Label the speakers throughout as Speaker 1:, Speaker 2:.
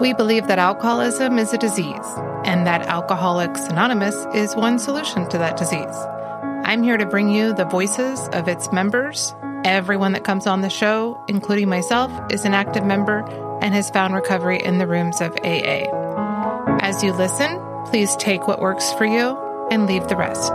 Speaker 1: We believe that alcoholism is a disease and that Alcoholics Anonymous is one solution to that disease. I'm here to bring you the voices of its members. Everyone that comes on the show, including myself, is an active member and has found recovery in the rooms of AA. As you listen, please take what works for you and leave the rest.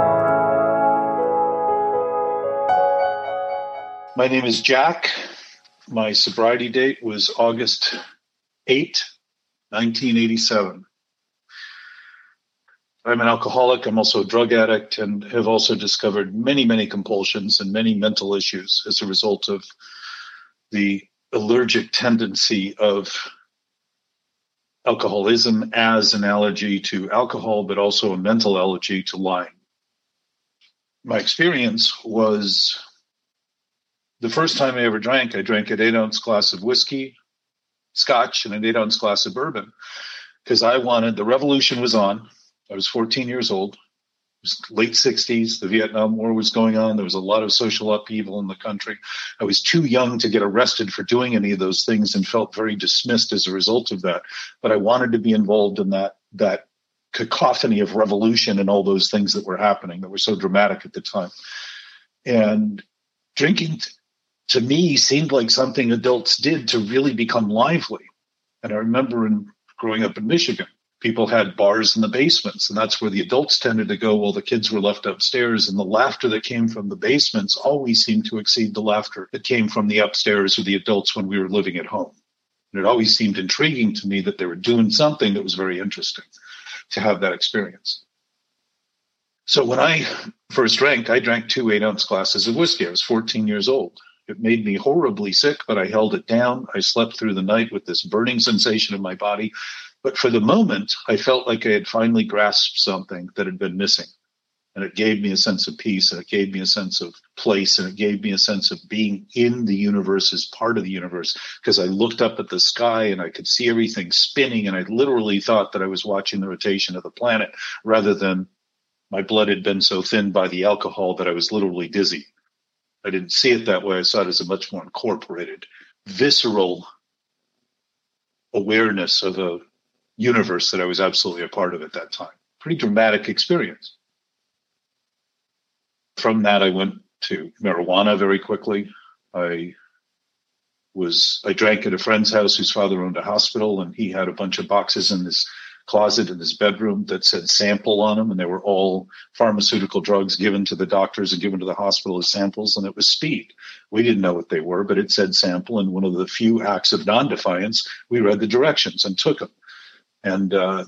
Speaker 2: My name is Jack. My sobriety date was August 8, 1987. I'm an alcoholic. I'm also a drug addict and have also discovered many, many compulsions and many mental issues as a result of the allergic tendency of alcoholism as an allergy to alcohol, but also a mental allergy to lying. My experience was the first time I ever drank, I drank an 8-ounce glass of whiskey, scotch, and an 8-ounce glass of bourbon because the revolution was on. I was 14 years old. It was late 60s. The Vietnam War was going on. There was a lot of social upheaval in the country. I was too young to get arrested for doing any of those things and felt very dismissed as a result of that. But I wanted to be involved in that cacophony of revolution and all those things that were happening that were so dramatic at the time. And drinking to me seemed like something adults did to really become lively. And I remember growing up in Michigan, people had bars in the basements, and that's where the adults tended to go while the kids were left upstairs. And the laughter that came from the basements always seemed to exceed the laughter that came from the upstairs or the adults when we were living at home. And it always seemed intriguing to me that they were doing something that was very interesting to have that experience. So when I first drank, I drank 2 8-ounce glasses of whiskey. I was 14 years old. It made me horribly sick, but I held it down. I slept through the night with this burning sensation in my body. But for the moment, I felt like I had finally grasped something that had been missing. And it gave me a sense of peace, and it gave me a sense of place, and it gave me a sense of being in the universe as part of the universe, because I looked up at the sky and I could see everything spinning, and I literally thought that I was watching the rotation of the planet rather than my blood had been so thinned by the alcohol that I was literally dizzy. I didn't see it that way. I saw it as a much more incorporated, visceral awareness of a universe that I was absolutely a part of at that time. Pretty dramatic experience. From that, I went to marijuana very quickly. I drank at a friend's house whose father owned a hospital, and he had a bunch of boxes in his closet in his bedroom that said sample on them, and they were all pharmaceutical drugs given to the doctors and given to the hospital as samples, and it was speed. We didn't know what they were, but it said sample, and one of the few acts of non-defiance, we read the directions and took them. And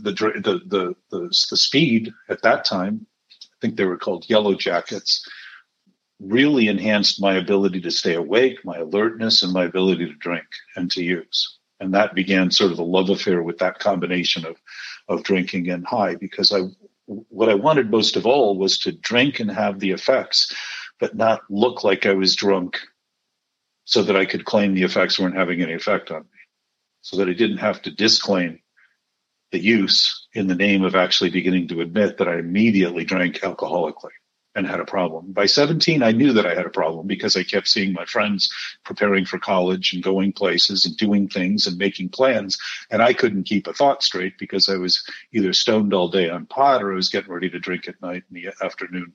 Speaker 2: the speed at that time, I think they were called Yellow Jackets, really enhanced my ability to stay awake, my alertness, and my ability to drink and to use. And that began sort of a love affair with that combination of drinking and high, because what I wanted most of all was to drink and have the effects, but not look like I was drunk so that I could claim the effects weren't having any effect on me, so that I didn't have to disclaim the use in the name of actually beginning to admit that I immediately drank alcoholically and had a problem. By 17, I knew that I had a problem because I kept seeing my friends preparing for college and going places and doing things and making plans. And I couldn't keep a thought straight because I was either stoned all day on pot or I was getting ready to drink at night in the afternoon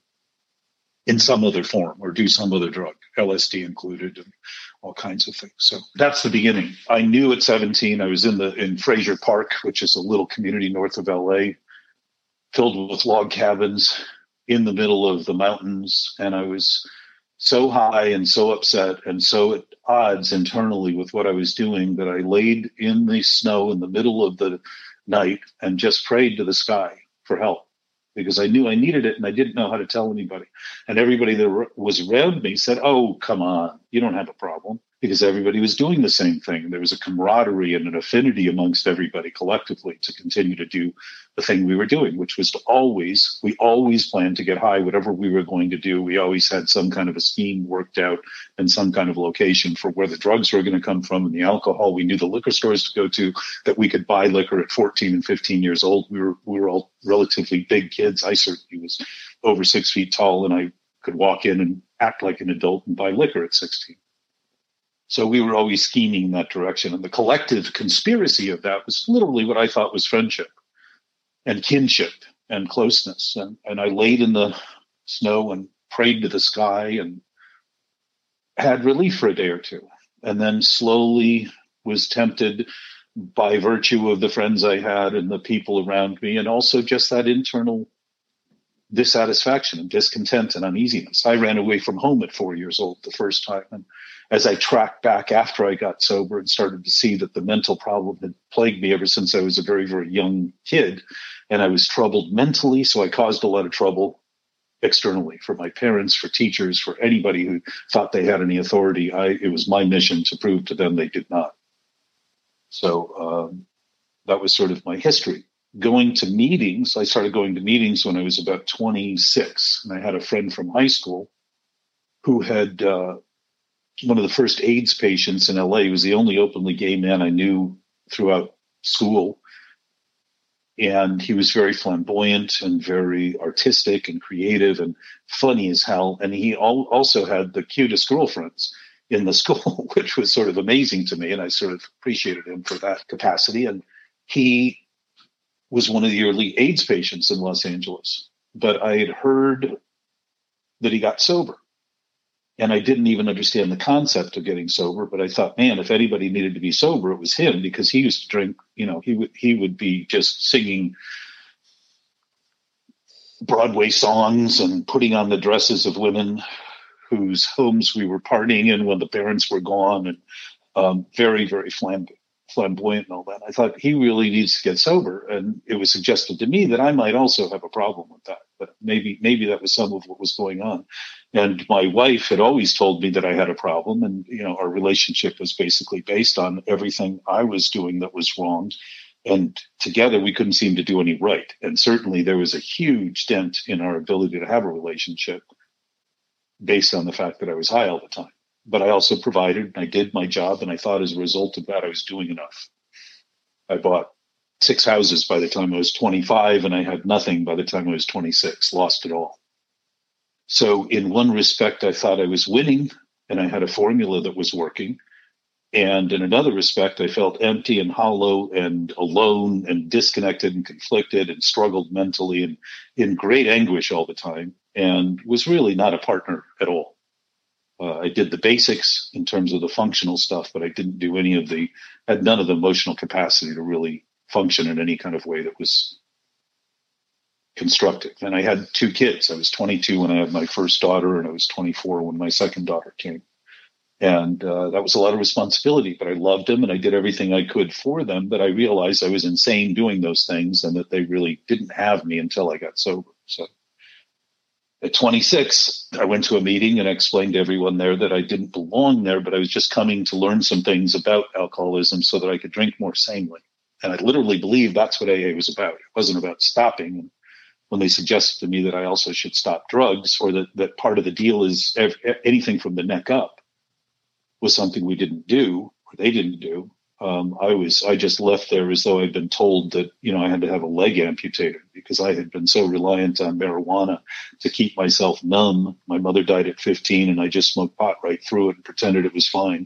Speaker 2: in some other form or do some other drug, LSD included, and all kinds of things. So that's the beginning. I knew at 17, I was in Fraser Park, which is a little community north of LA, filled with log cabins in the middle of the mountains. And I was so high and so upset and so at odds internally with what I was doing that I laid in the snow in the middle of the night and just prayed to the sky for help, because I knew I needed it and I didn't know how to tell anybody. And everybody that was around me said, "Oh, come on, you don't have a problem," because everybody was doing the same thing. There was a camaraderie and an affinity amongst everybody collectively to continue to do the thing we were doing, which was we always planned to get high, whatever we were going to do. We always had some kind of a scheme worked out and some kind of location for where the drugs were going to come from and the alcohol. We knew the liquor stores to go to, that we could buy liquor at 14 and 15 years old. We were all relatively big kids. I certainly was over 6 feet tall, and I could walk in and act like an adult and buy liquor at 16. So we were always scheming in that direction. And the collective conspiracy of that was literally what I thought was friendship and kinship and closeness. And I laid in the snow and prayed to the sky and had relief for a day or two. And then slowly was tempted by virtue of the friends I had and the people around me, and also just that internal dissatisfaction and discontent and uneasiness. I ran away from home at 4 years old the first time. And as I tracked back after I got sober and started to see that the mental problem had plagued me ever since I was a very, very young kid, and I was troubled mentally, so I caused a lot of trouble externally for my parents, for teachers, for anybody who thought they had any authority. It was my mission to prove to them they did not. So that was sort of my history. Going to meetings, I started going to meetings when I was about 26. And I had a friend from high school who had one of the first AIDS patients in LA. He was the only openly gay man I knew throughout school. And he was very flamboyant and very artistic and creative and funny as hell. And he also had the cutest girlfriends in the school, which was sort of amazing to me. And I sort of appreciated him for that capacity. And he was one of the early AIDS patients in Los Angeles. But I had heard that he got sober. And I didn't even understand the concept of getting sober. But I thought, man, if anybody needed to be sober, it was him, because he used to drink. You know, he would be just singing Broadway songs and putting on the dresses of women whose homes we were partying in when the parents were gone, and very, very flamboyant and all that. I thought he really needs to get sober. And it was suggested to me that I might also have a problem with that. But maybe that was some of what was going on. And my wife had always told me that I had a problem. And, you know, our relationship was basically based on everything I was doing that was wrong. And together we couldn't seem to do any right. And certainly there was a huge dent in our ability to have a relationship based on the fact that I was high all the time. But I also provided, and I did my job. And I thought as a result of that, I was doing enough. I bought 6 houses by the time I was 25, and I had nothing by the time I was 26, lost it all. So in one respect, I thought I was winning, and I had a formula that was working. And in another respect, I felt empty and hollow and alone and disconnected and conflicted and struggled mentally and in great anguish all the time, and was really not a partner at all. I did the basics in terms of the functional stuff, but I didn't do had none of the emotional capacity to really function in any kind of way that was constructive. And I had 2 kids. I was 22 when I had my first daughter, and I was 24 when my second daughter came. And that was a lot of responsibility, but I loved them and I did everything I could for them. But I realized I was insane doing those things, and that they really didn't have me until I got sober. So at 26, I went to a meeting and I explained to everyone there that I didn't belong there, but I was just coming to learn some things about alcoholism so that I could drink more sanely. And I literally believe that's what AA was about. It wasn't about stopping. And when they suggested to me that I also should stop drugs, or that part of the deal is anything from the neck up was something we didn't do, or they didn't do, I just left there as though I'd been told that, you know, I had to have a leg amputated because I had been so reliant on marijuana to keep myself numb. My mother died at 15, and I just smoked pot right through it and pretended it was fine.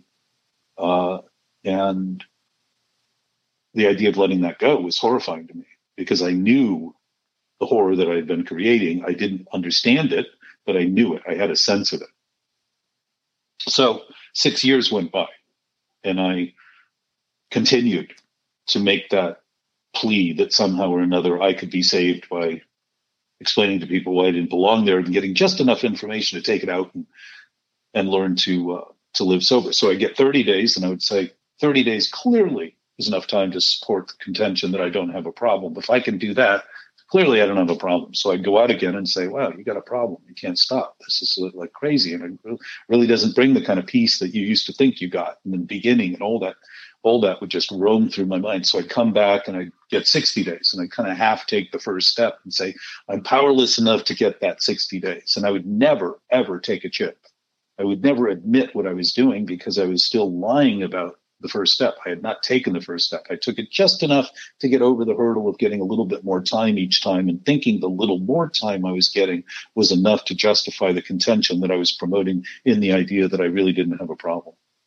Speaker 2: And the idea of letting that go was horrifying to me, because I knew the horror that I had been creating. I didn't understand it, but I knew it. I had a sense of it. So 6 years went by, and I continued to make that plea that somehow or another I could be saved by explaining to people why I didn't belong there and getting just enough information to take it out and learn to live sober. So I get 30 days, and I would say 30 days clearly is enough time to support the contention that I don't have a problem. If I can do that, clearly I don't have a problem. So I'd go out again and say, wow, you got a problem. You can't stop. This is like crazy. And it really doesn't bring the kind of peace that you used to think you got in the beginning, and all that would just roam through my mind. So I'd come back and I'd get 60 days, and I'd kind of half take the first step and say, I'm powerless enough to get that 60 days. And I would never, ever take a chip. I would never admit what I was doing, because I was still lying about the first step. I had not taken the first step. I took it just enough to get over the hurdle of getting a little bit more time each time, and thinking the little more time I was getting was enough to justify the contention that I was promoting in the idea that I really didn't have a problem.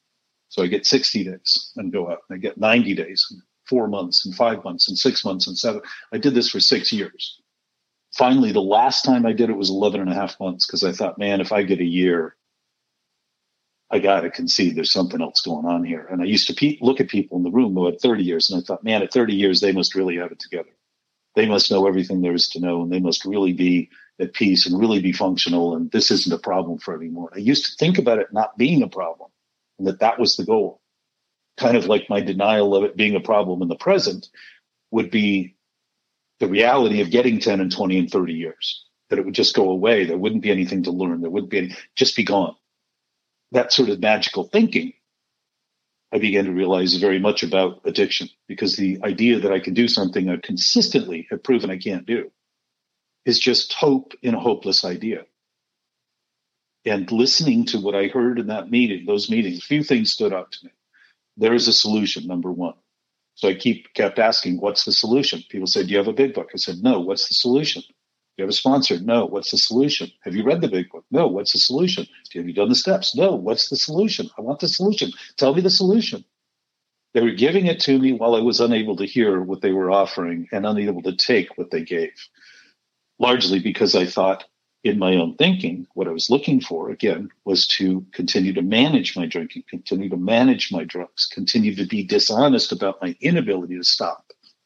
Speaker 2: So I get 60 days and go out, and I get 90 days, and 4 months, and 5 months, and 6 months, and 7. I did this for 6 years. Finally, the last time I did it was 11 and a half months, because I thought, man, if I get a year, I got to concede there's something else going on here. And I used to look at people in the room who had 30 years, and I thought, man, at 30 years, they must really have it together. They must know everything there is to know, and they must really be at peace and really be functional, and this isn't a problem for anymore. I used to think about it not being a problem, and that was the goal. Kind of like my denial of it being a problem in the present would be the reality of getting 10 and 20 and 30 years, that it would just go away. There wouldn't be anything to learn. There wouldn't be just be gone. That sort of magical thinking, I began to realize very much about addiction, because the idea that I can do something I consistently have proven I can't do is just hope in a hopeless idea. And listening to what I heard in that meeting, those meetings, a few things stood out to me. There is a solution, number one. So I kept asking, what's the solution? People said, do you have a big book? I said, no, what's the solution? Do you have a sponsor? No, what's the solution? Have you read the big book? No, what's the solution? Have you done the steps? No, what's the solution? I want the solution. Tell me the solution. They were giving it to me while I was unable to hear what they were offering and unable to take what they gave. Largely because I thought in my own thinking, what I was looking for, again, was to continue to manage my drinking, continue to manage my drugs, continue to be dishonest about my inability to stop.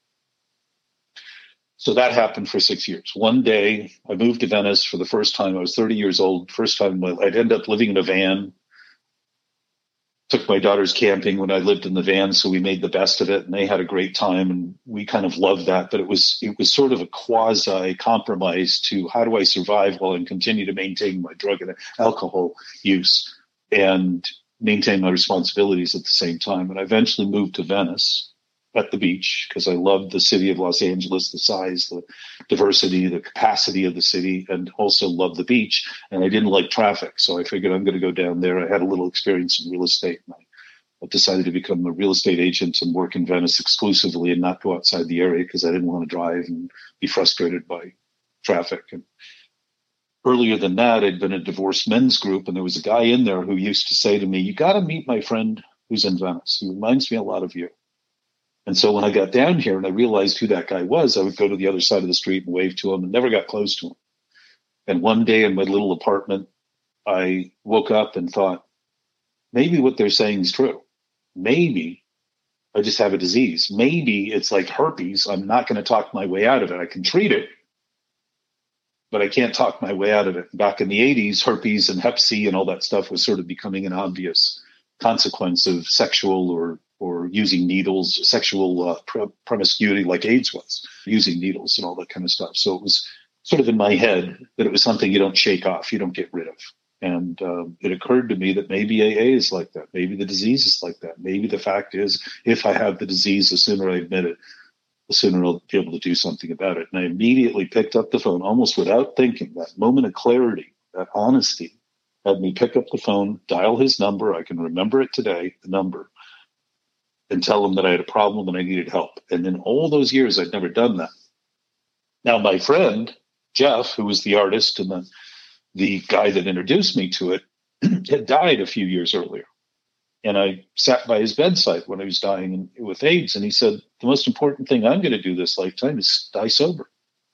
Speaker 2: So that happened for 6 years. One day, I moved to Venice for the first time. I was 30 years old. First time I'd end up living in a van. Took my daughters camping when I lived in the van, so we made the best of it, and they had a great time, and we kind of loved that. But it was sort of a quasi compromise to how do I survive while I continue to maintain my drug and alcohol use and maintain my responsibilities at the same time. And I eventually moved to Venice at the beach because I loved the city of Los Angeles, the size, the diversity, the capacity of the city, and also loved the beach. And I didn't like traffic, so I figured I'm going to go down there. I had a little experience in real estate, and I decided to become a real estate agent and work in Venice exclusively and not go outside the area because I didn't want to drive and be frustrated by traffic. And earlier than that, I'd been a divorced men's group, and there was a guy in there who used to say to me, you got to meet my friend who's in Venice. He reminds me a lot of you. And so when I got down here and I realized who that guy was, I would go to the other side of the street and wave to him and never got close to him. And one day in my little apartment, I woke up and thought, maybe what they're saying is true. Maybe I just have a disease. Maybe it's like herpes. I'm not going to talk my way out of it. I can treat it, but I can't talk my way out of it. Back in the 80s, herpes and hep C and all that stuff was sort of becoming an obvious consequence of sexual or using needles, sexual promiscuity like AIDS was, using needles and all that kind of stuff. So it was sort of in my head that it was something you don't shake off, you don't get rid of. And it occurred to me that maybe AA is like that. Maybe the disease is like that. Maybe the fact is, if I have the disease, the sooner I admit it, the sooner I'll be able to do something about it. And I immediately picked up the phone, almost without thinking. That moment of clarity, that honesty, had me pick up the phone, dial his number. I can remember it today, the number, and tell him that I had a problem and I needed help. And in all those years, I'd never done that. Now, my friend, Jeff, who was the artist and the guy that introduced me to it, had died a few years earlier. And I sat by his bedside when he was dying with AIDS. And he said, the most important thing I'm going to do this lifetime is die sober.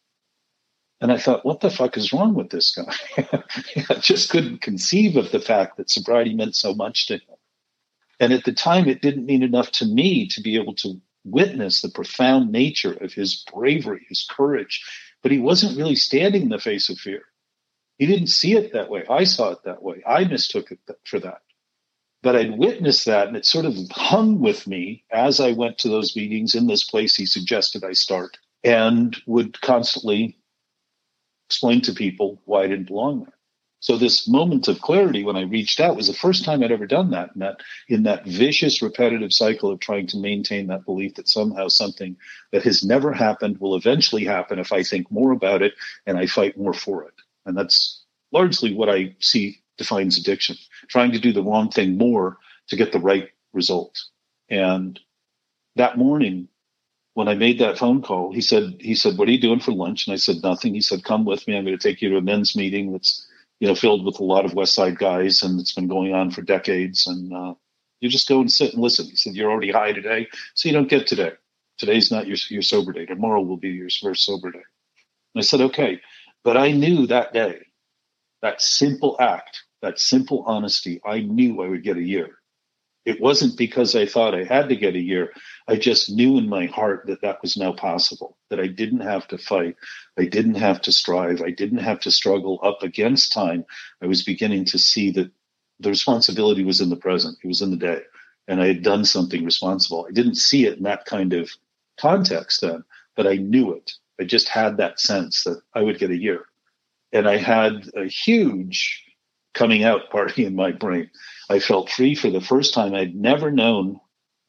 Speaker 2: And I thought, what the fuck is wrong with this guy? I just couldn't conceive of the fact that sobriety meant so much to him. And at the time, it didn't mean enough to me to be able to witness the profound nature of his bravery, his courage. But he wasn't really standing in the face of fear. He didn't see it that way. I saw it that way. I mistook it for that. But I'd witnessed that, and it sort of hung with me as I went to those meetings in this place he suggested I start, and would constantly explain to people why I didn't belong there. So this moment of clarity when I reached out was the first time I'd ever done that, in that vicious, repetitive cycle of trying to maintain that belief that somehow something that has never happened will eventually happen if I think more about it and I fight more for it. And that's largely what I see defines addiction, trying to do the wrong thing more to get the right result. And that morning, when I made that phone call, he said, what are you doing for lunch? And I said, nothing. He said, come with me. I'm going to take you to a men's meeting that's filled with a lot of West Side guys, and it's been going on for decades. And You just go and sit and listen. He said, you're already high today, so you don't get today. Today's not your sober day. Tomorrow will be your first sober day. And I said, okay. But I knew that day, that simple act, that simple honesty, I knew I would get a year. It wasn't because I thought I had to get a year. I just knew in my heart that that was now possible, that I didn't have to fight. I didn't have to strive. I didn't have to struggle up against time. I was beginning to see that the responsibility was in the present. It was in the day. And I had done something responsible. I didn't see it in that kind of context then, but I knew it. I just had that sense that I would get a year. And I had a huge coming out party in my brain. I felt free for the first time. I'd never known,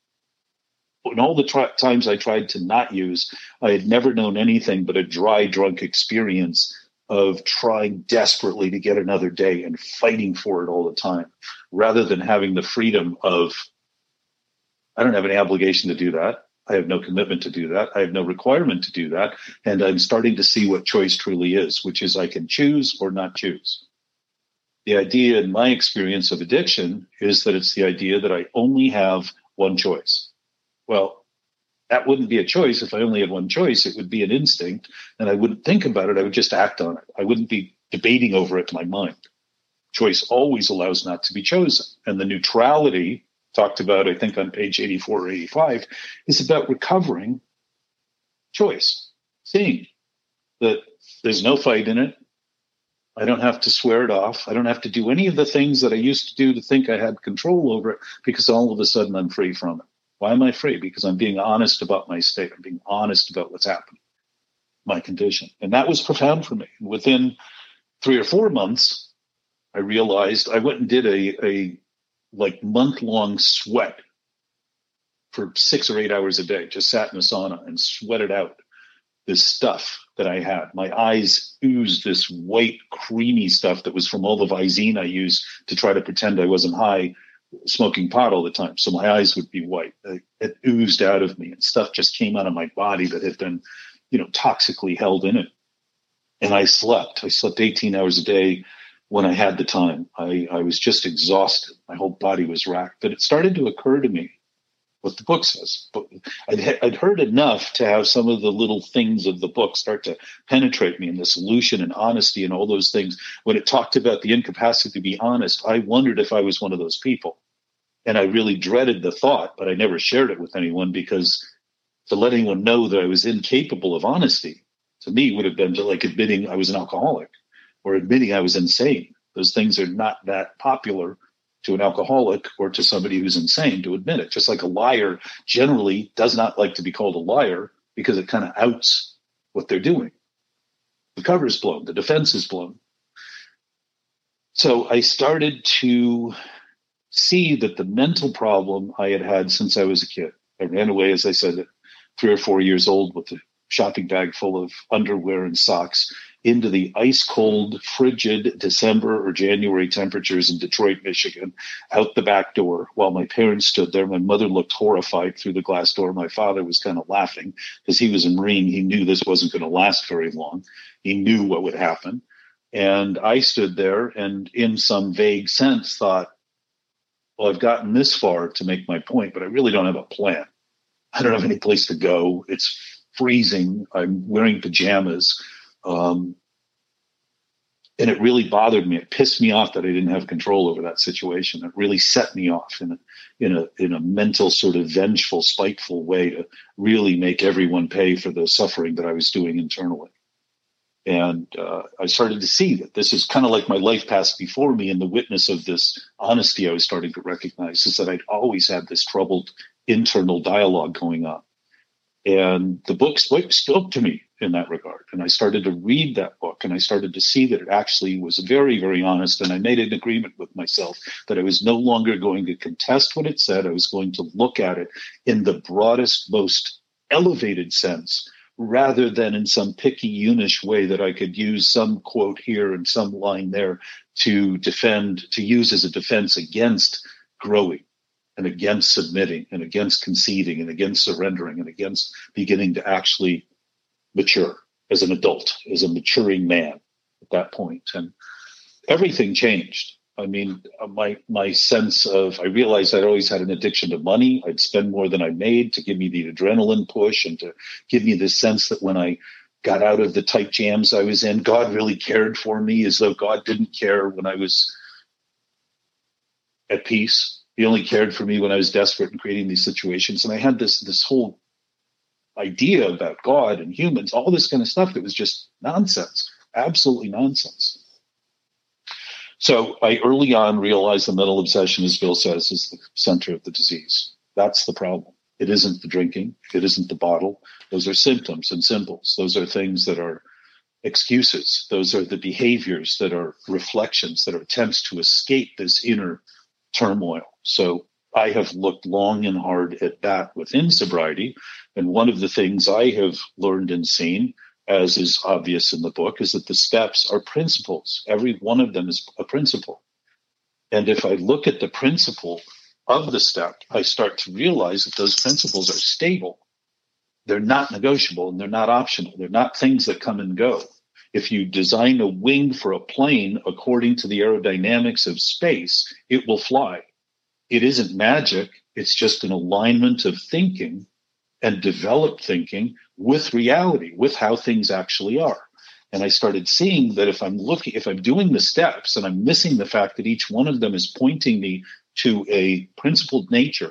Speaker 2: in all the times I tried to not use, I had never known anything but a dry, drunk experience of trying desperately to get another day and fighting for it all the time, rather than having the freedom of, I don't have any obligation to do that. I have no commitment to do that. I have no requirement to do that. And I'm starting to see what choice truly is, which is I can choose or not choose. The idea in my experience of addiction is that it's the idea that I only have one choice. Well, that wouldn't be a choice. If I only had one choice, it would be an instinct, and I wouldn't think about it. I would just act on it. I wouldn't be debating over it in my mind. Choice always allows not to be chosen. And the neutrality talked about, I think on page 84 or 85, is about recovering choice, seeing that there's no fight in it. I don't have to swear it off. I don't have to do any of the things that I used to do to think I had control over it, because all of a sudden I'm free from it. Why am I free? Because I'm being honest about my state. I'm being honest about what's happening, my condition. And that was profound for me. Within 3 or 4 months, I realized I went and did a month-long sweat for 6 or 8 hours a day, just sat in a sauna and sweated out this stuff that I had. My eyes oozed this white, creamy stuff that was from all the Visine I used to try to pretend I wasn't high, smoking pot all the time. So my eyes would be white. It oozed out of me, and stuff just came out of my body that had been, toxically held in it. And I slept 18 hours a day when I had the time. I was just exhausted. My whole body was racked. But it started to occur to me what the book says. But I'd heard enough to have some of the little things of the book start to penetrate me, and the solution and honesty and all those things. When it talked about the incapacity to be honest, I wondered if I was one of those people. And I really dreaded the thought, but I never shared it with anyone, because to let anyone know that I was incapable of honesty, to me, would have been like admitting I was an alcoholic or admitting I was insane. Those things are not that popular to an alcoholic or to somebody who's insane to admit it. Just like a liar generally does not like to be called a liar, because it kind of outs what they're doing. The cover's blown, the defense is blown. So I started to see that the mental problem I had had since I was a kid. I ran away, as I said, at 3 or 4 years old with a shopping bag full of underwear and socks into the ice cold, frigid December or January temperatures in Detroit, Michigan, out the back door while my parents stood there. My mother looked horrified through the glass door. My father was kind of laughing because he was a Marine. He knew this wasn't going to last very long. He knew what would happen. And I stood there and in some vague sense thought, well, I've gotten this far to make my point, but I really don't have a plan. I don't have any place to go. It's freezing. I'm wearing pajamas. And it really bothered me. It pissed me off that I didn't have control over that situation. It really set me off in a mental sort of vengeful, spiteful way to really make everyone pay for the suffering that I was doing internally. And I started to see that this is kind of like my life passed before me, and the witness of this honesty I was starting to recognize is that I'd always had this troubled internal dialogue going on. And the book spoke to me in that regard. And I started to read that book, and I started to see that it actually was very, very honest. And I made an agreement with myself that I was no longer going to contest what it said. I was going to look at it in the broadest, most elevated sense, rather than in some picayunish way that I could use some quote here and some line there to use as a defense against growing and against submitting and against conceding and against surrendering and against beginning to actually mature as an adult, as a maturing man at that point. And everything changed. I mean, my sense of, I realized I'd always had an addiction to money. I'd spend more than I made to give me the adrenaline push and to give me this sense that when I got out of the tight jams I was in, God really cared for me, as though God didn't care when I was at peace. He only cared for me when I was desperate and creating these situations. And I had this whole idea about God and humans, all this kind of stuff that was just nonsense, absolutely nonsense. So I early on realized the mental obsession, as Bill says, is the center of the disease. That's the problem. It isn't the drinking. It isn't the bottle. Those are symptoms and symbols. Those are things that are excuses. Those are the behaviors that are reflections, that are attempts to escape this inner turmoil. So I have looked long and hard at that within sobriety. And one of the things I have learned and seen, as is obvious in the book, is that the steps are principles. Every one of them is a principle. And if I look at the principle of the step, I start to realize that those principles are stable. They're not negotiable and they're not optional. They're not things that come and go. If you design a wing for a plane according to the aerodynamics of space, it will fly. It isn't magic. It's just an alignment of thinking and developed thinking with reality, with how things actually are. And I started seeing that if I'm doing the steps and I'm missing the fact that each one of them is pointing me to a principled nature.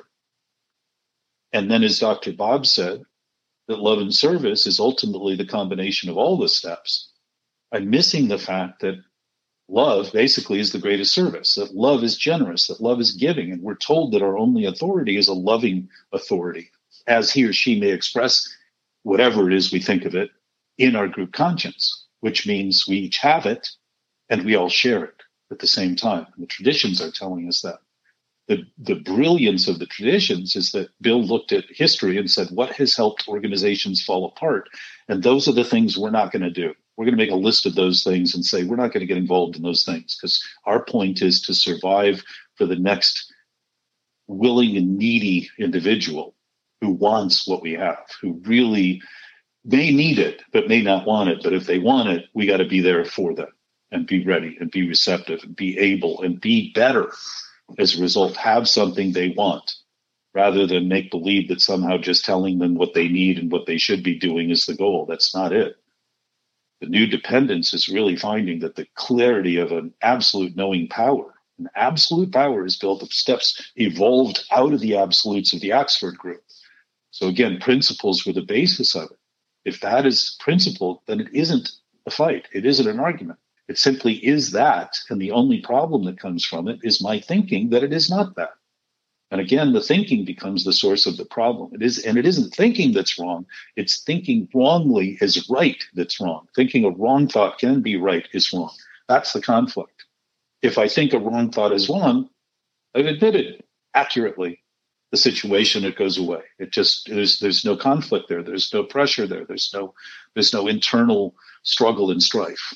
Speaker 2: And then, as Dr. Bob said, that love and service is ultimately the combination of all the steps. I'm missing the fact that love basically is the greatest service, that love is generous, that love is giving. And we're told that our only authority is a loving authority, as he or she may express whatever it is we think of it in our group conscience, which means we each have it and we all share it at the same time. And the traditions are telling us that. The brilliance of the traditions is that Bill looked at history and said, what has helped organizations fall apart? And those are the things we're not going to do. We're going to make a list of those things and say, we're not going to get involved in those things, because our point is to survive for the next willing and needy individual who wants what we have, who really may need it, but may not want it. But if they want it, we got to be there for them and be ready and be receptive and be able and be better. As a result, have something they want, rather than make believe that somehow just telling them what they need and what they should be doing is the goal. That's not it. The new dependence is really finding that the clarity of an absolute knowing power, an absolute power is built of steps evolved out of the absolutes of the Oxford group. So again, principles were the basis of it. If that is principle, then it isn't a fight. It isn't an argument. It simply is that, and the only problem that comes from it is my thinking that it is not that. And again, the thinking becomes the source of the problem. It isn't thinking that's wrong. It's thinking wrongly is right that's wrong. Thinking a wrong thought can be right is wrong. That's the conflict. If I think a wrong thought is wrong, I've admitted accurately the situation, it goes away. It just, there's no conflict there. There's no pressure there. There's no internal struggle and strife.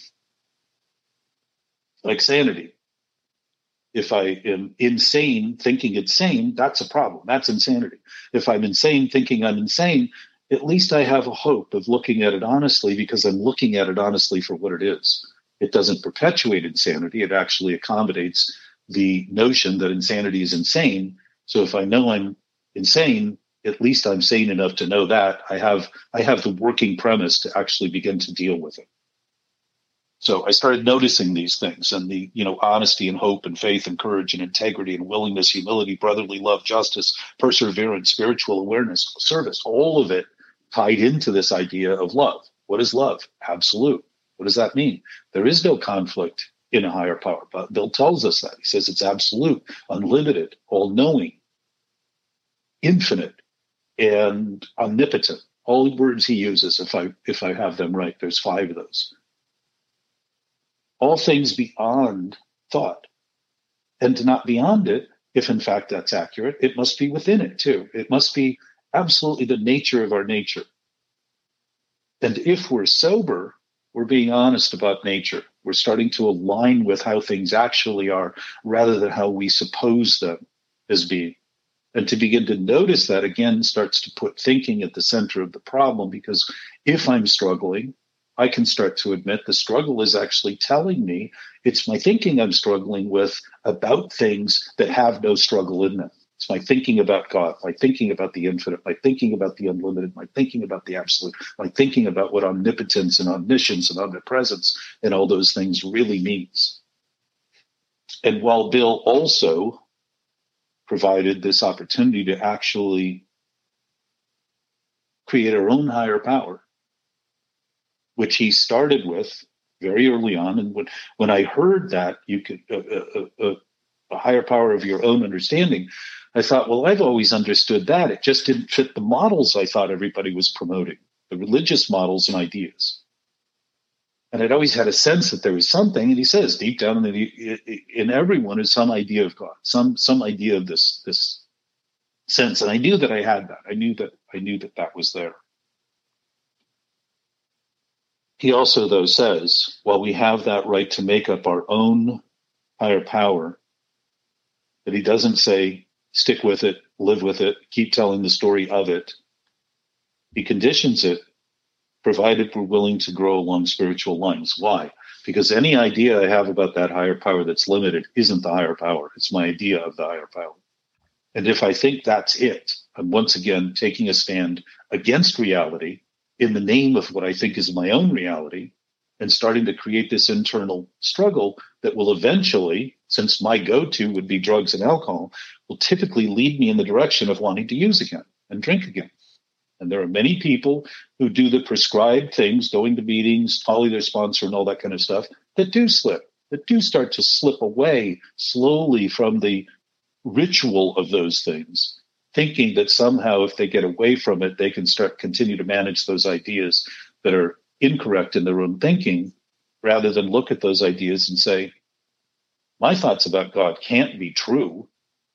Speaker 2: Like sanity. If I am insane thinking it's sane, that's a problem. That's insanity. If I'm insane thinking I'm insane, at least I have a hope of looking at it honestly, because I'm looking at it honestly for what it is. It doesn't perpetuate insanity. It actually accommodates the notion that insanity is insane. So if I know I'm insane, at least I'm sane enough to know that I have the working premise to actually begin to deal with it. So I started noticing these things, and the, honesty and hope and faith and courage and integrity and willingness, humility, brotherly love, justice, perseverance, spiritual awareness, service, all of it tied into this idea of love. What is love? Absolute. What does that mean? There is no conflict in a higher power. But Bill tells us that. He says it's absolute, unlimited, all-knowing, infinite, and omnipotent. All the words he uses, if I have them right, there's 5 of those. All things beyond thought. And to not beyond it, if in fact that's accurate, it must be within it too. It must be absolutely the nature of our nature. And if we're sober, we're being honest about nature. We're starting to align with how things actually are, rather than how we suppose them as being. And to begin to notice that, again, starts to put thinking at the center of the problem, because if I'm struggling, I can start to admit the struggle is actually telling me it's my thinking I'm struggling with about things that have no struggle in them. It's my thinking about God, my thinking about the infinite, my thinking about the unlimited, my thinking about the absolute, my thinking about what omnipotence and omniscience and omnipresence and all those things really means. And while Bill also provided this opportunity to actually create our own higher power, which he started with very early on. And when I heard that you could a higher power of your own understanding, I thought, well, I've always understood that. It just didn't fit the models I thought everybody was promoting, the religious models and ideas. And I'd always had a sense that there was something. And he says, deep down in everyone is some idea of God, some idea of this sense. And I knew that I had that. I knew that was there. He also, though, says, while we have that right to make up our own higher power, that he doesn't say, stick with it, live with it, keep telling the story of it. He conditions it, provided we're willing to grow along spiritual lines. Why? Because any idea I have about that higher power that's limited isn't the higher power. It's my idea of the higher power. And if I think that's it, I'm once again taking a stand against reality in the name of what I think is my own reality and starting to create this internal struggle that will eventually, since my go-to would be drugs and alcohol, will typically lead me in the direction of wanting to use again and drink again. And there are many people who do the prescribed things, going to meetings, calling their sponsor and all that kind of stuff, that do slip, that do start to slip away slowly from the ritual of those things, thinking that somehow if they get away from it, they can continue to manage those ideas that are incorrect in their own thinking, rather than look at those ideas and say, my thoughts about God can't be true.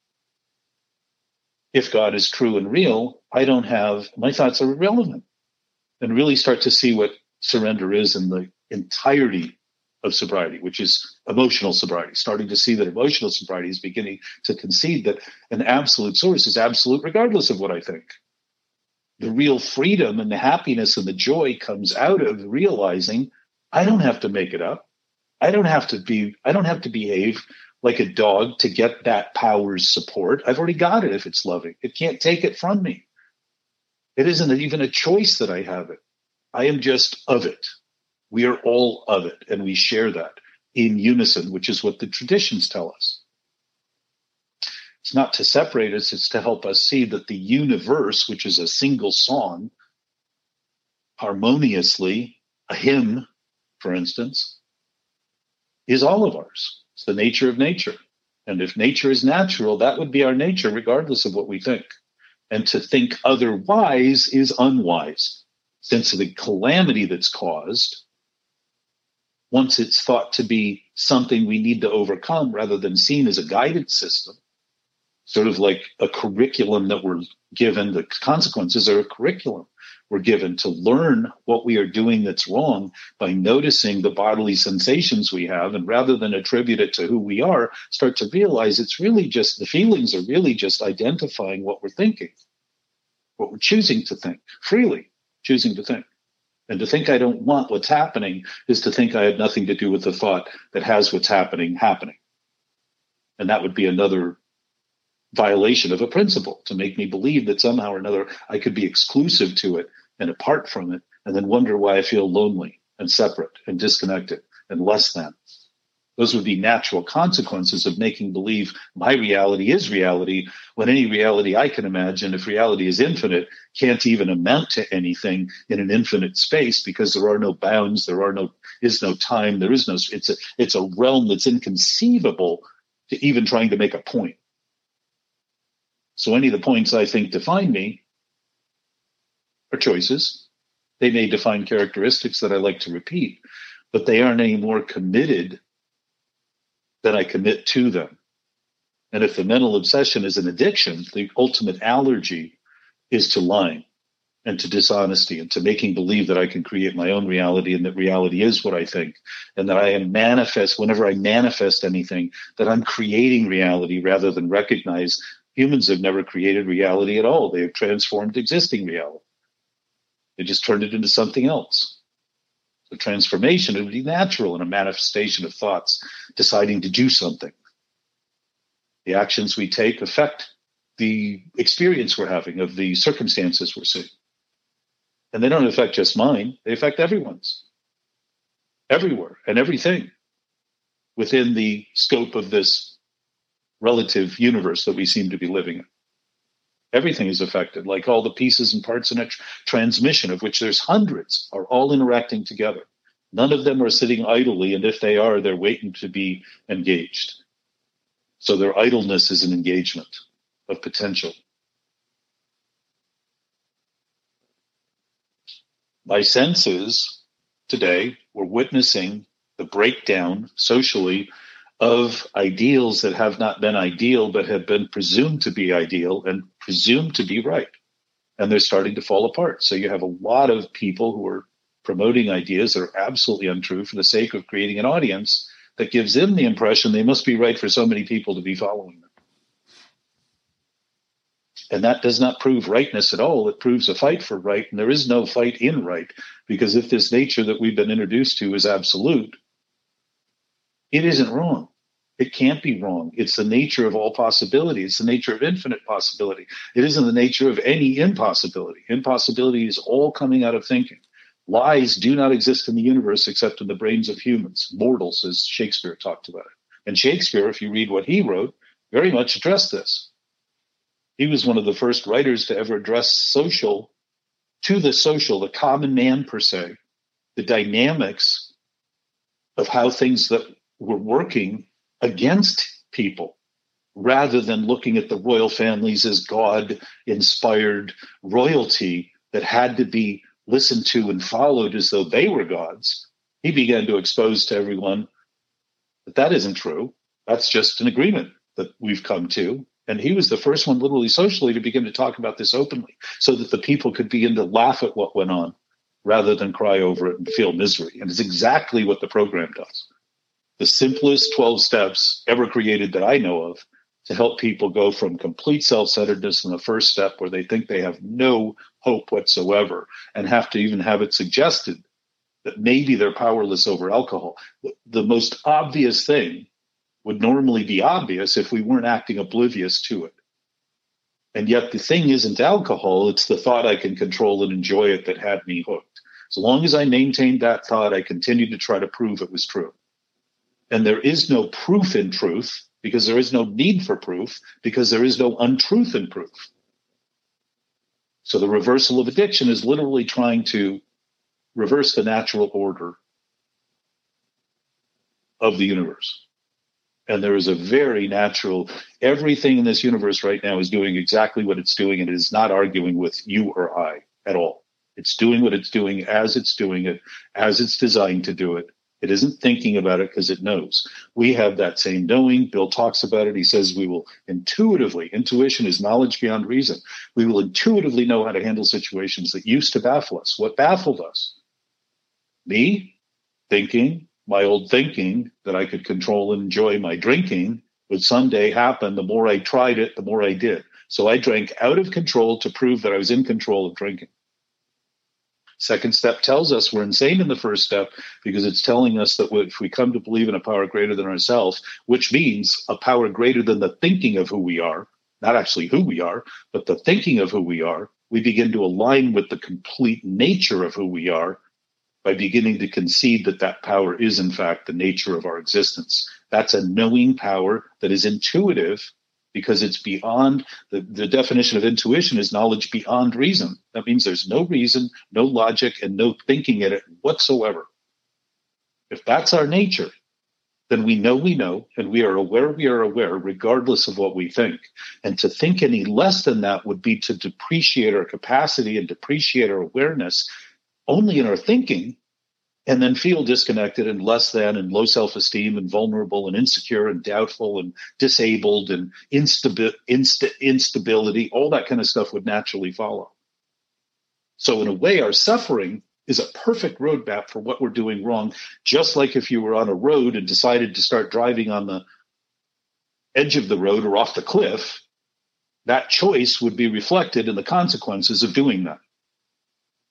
Speaker 2: If God is true and real, my thoughts are irrelevant. And really start to see what surrender is in the entirety of sobriety, which is emotional sobriety, starting to see that emotional sobriety is beginning to concede that an absolute source is absolute regardless of what I think. The real freedom and the happiness and the joy comes out of realizing I don't have to make it up. I don't have to behave like a dog to get that power's support. I've already got it if it's loving. It can't take it from me. It isn't even a choice that I have it. I am just of it. We are all of it, and we share that in unison, which is what the traditions tell us. It's not to separate us, it's to help us see that the universe, which is a single song, harmoniously, a hymn, for instance, is all of ours. It's the nature of nature. And if nature is natural, that would be our nature, regardless of what we think. And to think otherwise is unwise, since the calamity that's caused, once it's thought to be something we need to overcome rather than seen as a guidance system, sort of like a curriculum that we're given, the consequences are a curriculum we're given to learn what we are doing that's wrong by noticing the bodily sensations we have, and rather than attribute it to who we are, start to realize it's really just, the feelings are really just identifying what we're thinking, what we're choosing to think, freely choosing to think. And to think I don't want what's happening is to think I had nothing to do with the thought that has what's happening. And that would be another violation of a principle, to make me believe that somehow or another I could be exclusive to it and apart from it, and then wonder why I feel lonely and separate and disconnected and less than. Those would be natural consequences of making believe my reality is reality, when any reality I can imagine, if reality is infinite, can't even amount to anything in an infinite space, because there are no bounds, is no time, it's a realm that's inconceivable to even trying to make a point. So any of the points I think define me are choices. They may define characteristics that I like to repeat, but they aren't any more committed than I commit to them. And if the mental obsession is an addiction, the ultimate allergy is to lying and to dishonesty and to making believe that I can create my own reality, and that reality is what I think, and that whenever I manifest anything, that I'm creating reality rather than recognize humans have never created reality at all. They have transformed existing reality. They just turned it into something else. The transformation would be natural in a manifestation of thoughts deciding to do something. The actions we take affect the experience we're having of the circumstances we're seeing. And they don't affect just mine, they affect everyone's. Everywhere and everything within the scope of this relative universe that we seem to be living in. Everything is affected, like all the pieces and parts in a transmission, of which there's hundreds, are all interacting together. None of them are sitting idly, and if they are, they're waiting to be engaged. So their idleness is an engagement of potential. My sense is today we're witnessing the breakdown socially of ideals that have not been ideal, but have been presumed to be ideal and presumed to be right. And they're starting to fall apart. So you have a lot of people who are promoting ideas that are absolutely untrue for the sake of creating an audience that gives them the impression they must be right for so many people to be following them. And that does not prove rightness at all. It proves a fight for right. And there is no fight in right, because if this nature that we've been introduced to is absolute, it isn't wrong. It can't be wrong. It's the nature of all possibility. It's the nature of infinite possibility. It isn't the nature of any impossibility. Impossibility is all coming out of thinking. Lies do not exist in the universe except in the brains of humans, mortals, as Shakespeare talked about it. And Shakespeare, if you read what he wrote, very much addressed this. He was one of the first writers to ever address the common man per se, the dynamics of how things that were working against people, rather than looking at the royal families as God-inspired royalty that had to be listened to and followed as though they were gods. He began to expose to everyone that isn't true. That's just an agreement that we've come to. And he was the first one, literally socially, to begin to talk about this openly, so that the people could begin to laugh at what went on rather than cry over it and feel misery. And it's exactly what the program does. The simplest 12 steps ever created that I know of to help people go from complete self-centeredness in the first step, where they think they have no hope whatsoever and have to even have it suggested that maybe they're powerless over alcohol. The most obvious thing would normally be obvious if we weren't acting oblivious to it. And yet the thing isn't alcohol, it's the thought I can control and enjoy it that had me hooked. As long as I maintained that thought, I continued to try to prove it was true. And there is no proof in truth, because there is no need for proof, because there is no untruth in proof. So the reversal of addiction is literally trying to reverse the natural order of the universe. And there is a very natural, everything in this universe right now is doing exactly what it's doing, and it is not arguing with you or I at all. It's doing what it's doing as it's doing it, as it's designed to do it. It isn't thinking about it because it knows. We have that same knowing. Bill talks about it. He says we will intuitively, intuition is knowledge beyond reason. We will intuitively know how to handle situations that used to baffle us. What baffled us? Me thinking, my old thinking that I could control and enjoy my drinking would someday happen. The more I tried it, the more I did. So I drank out of control to prove that I was in control of drinking. Second step tells us we're insane in the first step, because it's telling us that if we come to believe in a power greater than ourselves, which means a power greater than the thinking of who we are, not actually who we are, but the thinking of who we are, we begin to align with the complete nature of who we are by beginning to concede that that power is, in fact, the nature of our existence. That's a knowing power that is intuitive, because it's beyond, the definition of intuition is knowledge beyond reason. That means there's no reason, no logic, and no thinking in it whatsoever. If that's our nature, then we know, and we are aware, regardless of what we think. And to think any less than that would be to depreciate our capacity and depreciate our awareness only in our thinking, and then feel disconnected and less than and low self-esteem and vulnerable and insecure and doubtful and disabled and instability, all that kind of stuff would naturally follow. So in a way, our suffering is a perfect roadmap for what we're doing wrong, just like if you were on a road and decided to start driving on the edge of the road or off the cliff, that choice would be reflected in the consequences of doing that.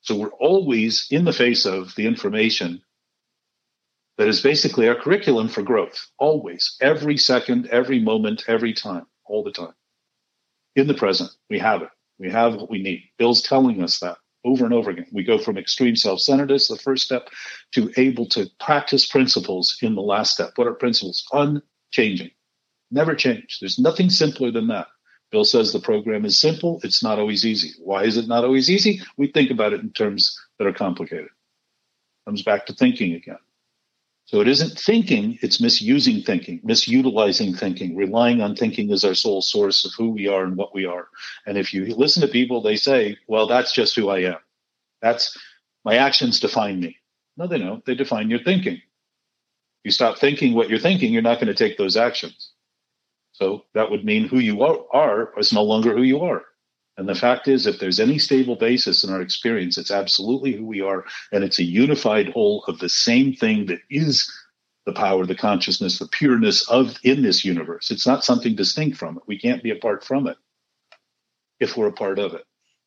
Speaker 2: So we're always in the face of the information that is basically our curriculum for growth. Always, every second, every moment, every time, all the time. In the present, we have it. We have what we need. Bill's telling us that over and over again. We go from extreme self-centeredness, the first step, to able to practice principles in the last step. What are principles? Unchanging. Never change. There's nothing simpler than that. Bill says the program is simple. It's not always easy. Why is it not always easy? We think about it in terms that are complicated. Comes back to thinking again. So it isn't thinking, it's misusing thinking, misutilizing thinking, relying on thinking as our sole source of who we are and what we are. And if you listen to people, they say, well, that's just who I am. That's my actions define me. No, they don't. They define your thinking. You stop thinking what you're thinking, you're not going to take those actions. So that would mean who you are is no longer who you are. And the fact is, if there's any stable basis in our experience, it's absolutely who we are. And it's a unified whole of the same thing that is the power, the consciousness, the pureness of in this universe. It's not something distinct from it. We can't be apart from it if we're a part of it.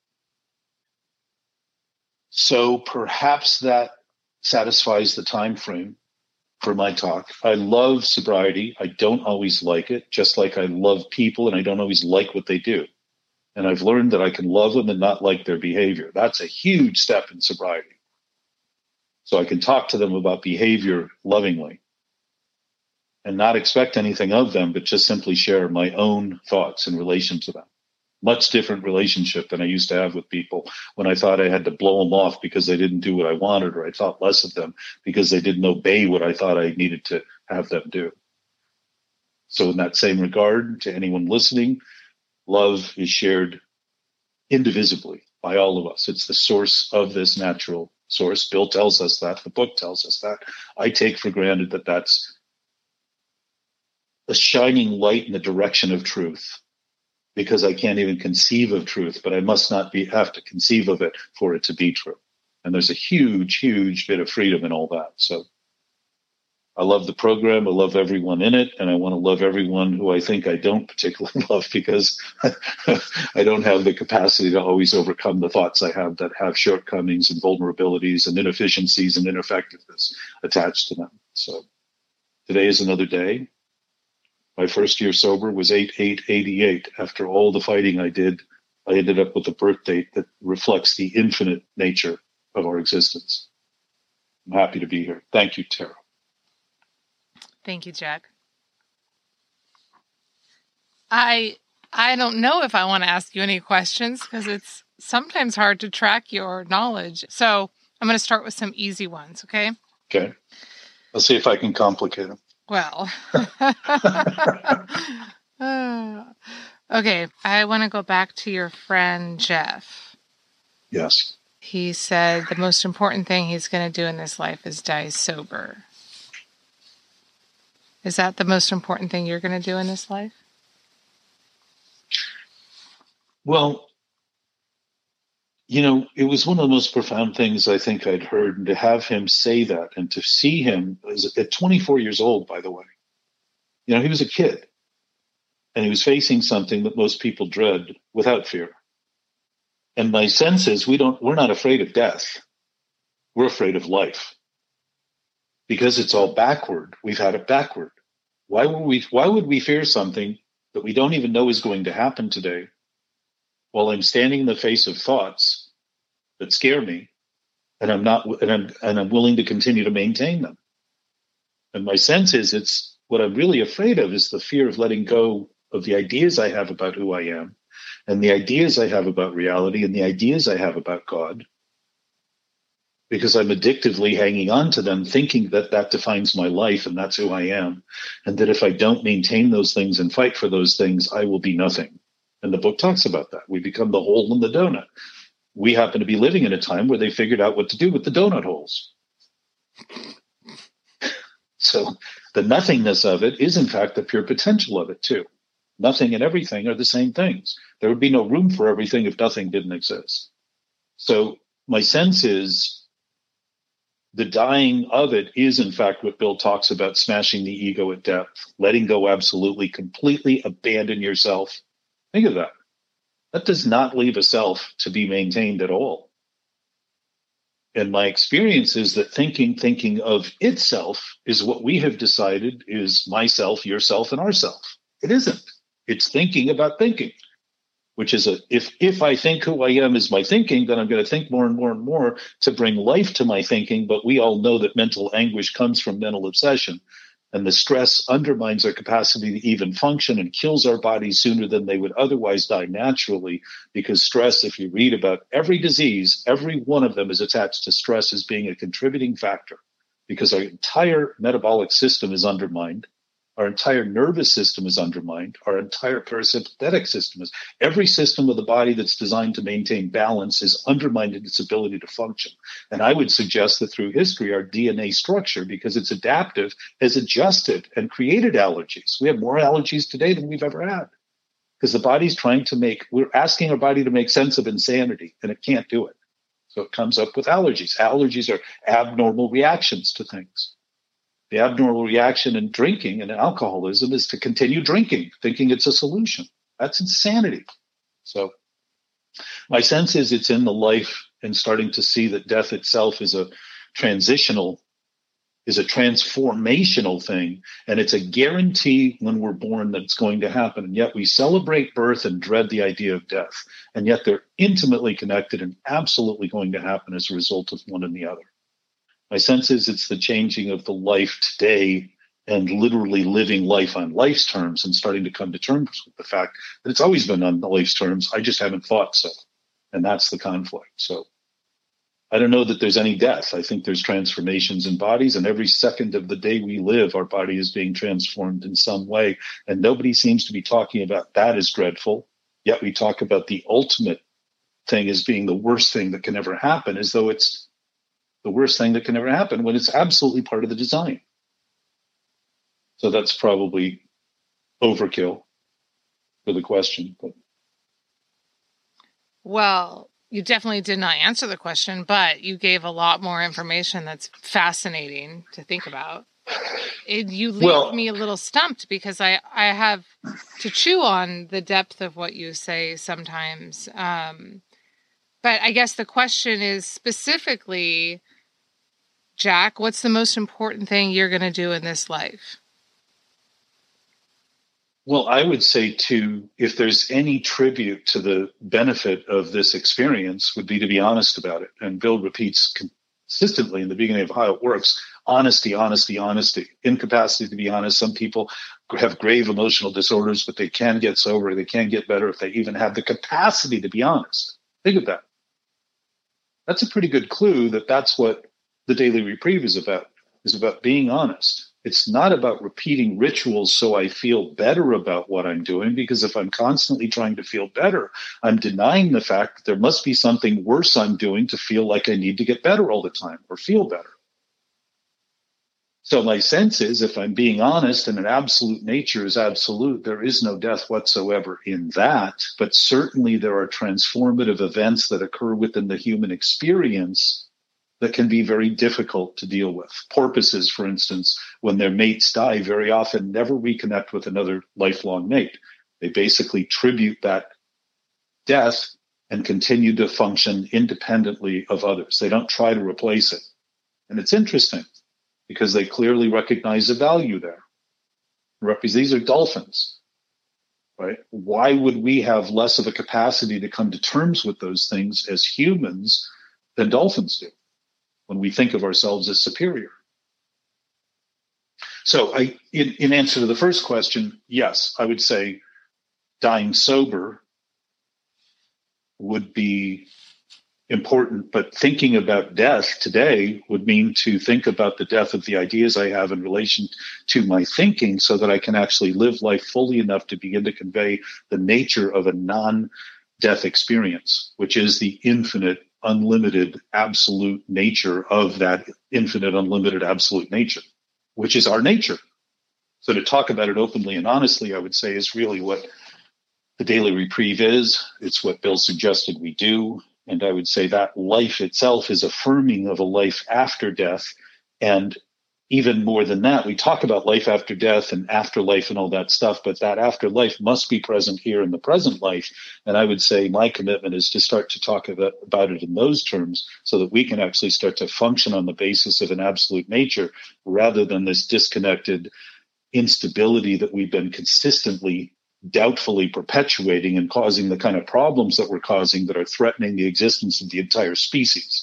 Speaker 2: So perhaps that satisfies the time frame for my talk. I love sobriety. I don't always like it, just like I love people and I don't always like what they do. And I've learned that I can love them and not like their behavior. That's a huge step in sobriety. So I can talk to them about behavior lovingly and not expect anything of them, but just simply share my own thoughts in relation to them. Much different relationship than I used to have with people when I thought I had to blow them off because they didn't do what I wanted, or I thought less of them because they didn't obey what I thought I needed to have them do. So in that same regard, to anyone listening, love is shared indivisibly by all of us. It's the source of this natural source. Bill tells us that. The book tells us that. I take for granted that that's a shining light in the direction of truth, because I can't even conceive of truth, but I must not have to conceive of it for it to be true. And there's a huge, huge bit of freedom in all that. So I love the program. I love everyone in it. And I want to love everyone who I think I don't particularly love, because I don't have the capacity to always overcome the thoughts I have that have shortcomings and vulnerabilities and inefficiencies and ineffectiveness attached to them. So today is another day. My first year sober was 8/8/88. After all the fighting I did, I ended up with a birth date that reflects the infinite nature of our existence. I'm happy to be here. Thank you, Tara.
Speaker 1: Thank you, Jack. I don't know if I want to ask you any questions, because it's sometimes hard to track your knowledge. So I'm going to start with some easy ones, okay?
Speaker 2: Okay. Let's see if I can complicate them.
Speaker 1: Well, okay. I want to go back to your friend, Jeff.
Speaker 2: Yes.
Speaker 1: He said the most important thing he's going to do in this life is die sober. Is that the most important thing you're going to do in this life?
Speaker 2: Well, it was one of the most profound things I think I'd heard, and to have him say that and to see him at 24 years old, by the way, he was a kid and he was facing something that most people dread without fear. And my sense is we're not afraid of death. We're afraid of life, because it's all backward. We've had it backward. Why would we fear something that we don't even know is going to happen today, while I'm standing in the face of thoughts that scare me, and I'm willing to continue to maintain them? And my sense is it's what I'm really afraid of is the fear of letting go of the ideas I have about who I am, and the ideas I have about reality, and the ideas I have about God, because I'm addictively hanging on to them, thinking that that defines my life and that's who I am, and that if I don't maintain those things and fight for those things, I will be nothing. And the book talks about that. We become the hole in the donut. We happen to be living in a time where they figured out what to do with the donut holes. So the nothingness of it is, in fact, the pure potential of it, too. Nothing and everything are the same things. There would be no room for everything if nothing didn't exist. So my sense is the dying of it is, in fact, what Bill talks about, smashing the ego at depth, letting go absolutely, completely abandon yourself. Think of that. That does not leave a self to be maintained at all. And my experience is that thinking of itself is what we have decided is myself, yourself, and ourself. It isn't. It's thinking about thinking, which is if I think who I am is my thinking, then I'm going to think more and more and more to bring life to my thinking. But we all know that mental anguish comes from mental obsession. And the stress undermines our capacity to even function and kills our bodies sooner than they would otherwise die naturally. Because stress, if you read about every disease, every one of them is attached to stress as being a contributing factor, because our entire metabolic system is undermined. Our entire nervous system is undermined. Our entire parasympathetic system is. Every system of the body that's designed to maintain balance is undermined in its ability to function. And I would suggest that through history, our DNA structure, because it's adaptive, has adjusted and created allergies. We have more allergies today than we've ever had, because the body's we're asking our body to make sense of insanity, and it can't do it. So it comes up with allergies. Allergies are abnormal reactions to things. The abnormal reaction in drinking and alcoholism is to continue drinking, thinking it's a solution. That's insanity. So my sense is it's in the life, and starting to see that death itself is a transformational thing. And it's a guarantee when we're born that it's going to happen. And yet we celebrate birth and dread the idea of death. And yet they're intimately connected and absolutely going to happen as a result of one and the other. My sense is it's the changing of the life today and literally living life on life's terms and starting to come to terms with the fact that it's always been on life's terms. I just haven't thought so. And that's the conflict. So I don't know that there's any death. I think there's transformations in bodies, and every second of the day we live, our body is being transformed in some way. And nobody seems to be talking about that as dreadful. Yet we talk about the ultimate thing as being the worst thing that can ever happen, as though it's the worst thing that can ever happen, when it's absolutely part of the design. So that's probably overkill for the question. But.
Speaker 1: Well, you definitely did not answer the question, but you gave a lot more information that's fascinating to think about. You leave me a little stumped, because I have to chew on the depth of what you say sometimes. But I guess the question is specifically, Jack, what's the most important thing you're going to do in this life?
Speaker 2: Well, I would say, if there's any tribute to the benefit of this experience, would be to be honest about it. And Bill repeats consistently in the beginning of how it works: honesty, honesty, honesty. Incapacity to be honest. Some people have grave emotional disorders, but they can get sober. They can get better if they even have the capacity to be honest. Think of that. That's a pretty good clue that that's what the Daily Reprieve is about being honest. It's not about repeating rituals so I feel better about what I'm doing, because if I'm constantly trying to feel better, I'm denying the fact that there must be something worse I'm doing to feel like I need to get better all the time or feel better. So my sense is, if I'm being honest and an absolute nature is absolute, there is no death whatsoever in that. But certainly there are transformative events that occur within the human experience that can be very difficult to deal with. Porpoises, for instance, when their mates die, very often never reconnect with another lifelong mate. They basically tribute that death and continue to function independently of others. They don't try to replace it. And it's interesting, because they clearly recognize the value there. These are dolphins, right? Why would we have less of a capacity to come to terms with those things as humans than dolphins do, when we think of ourselves as superior? So in answer to the first question, yes, I would say dying sober would be important, but thinking about death today would mean to think about the death of the ideas I have in relation to my thinking, so that I can actually live life fully enough to begin to convey the nature of a non-death experience, which is the infinite, unlimited, absolute nature of that infinite, unlimited, absolute nature, which is our nature. So to talk about it openly and honestly, I would say, is really what the Daily Reprieve is. It's what Bill suggested we do. And I would say that life itself is affirming of a life after death. And even more than that, we talk about life after death and afterlife and all that stuff, but that afterlife must be present here in the present life. And I would say my commitment is to start to talk about it in those terms so that we can actually start to function on the basis of an absolute nature rather than this disconnected instability that we've been consistently, doubtfully perpetuating and causing the kind of problems that we're causing that are threatening the existence of the entire species.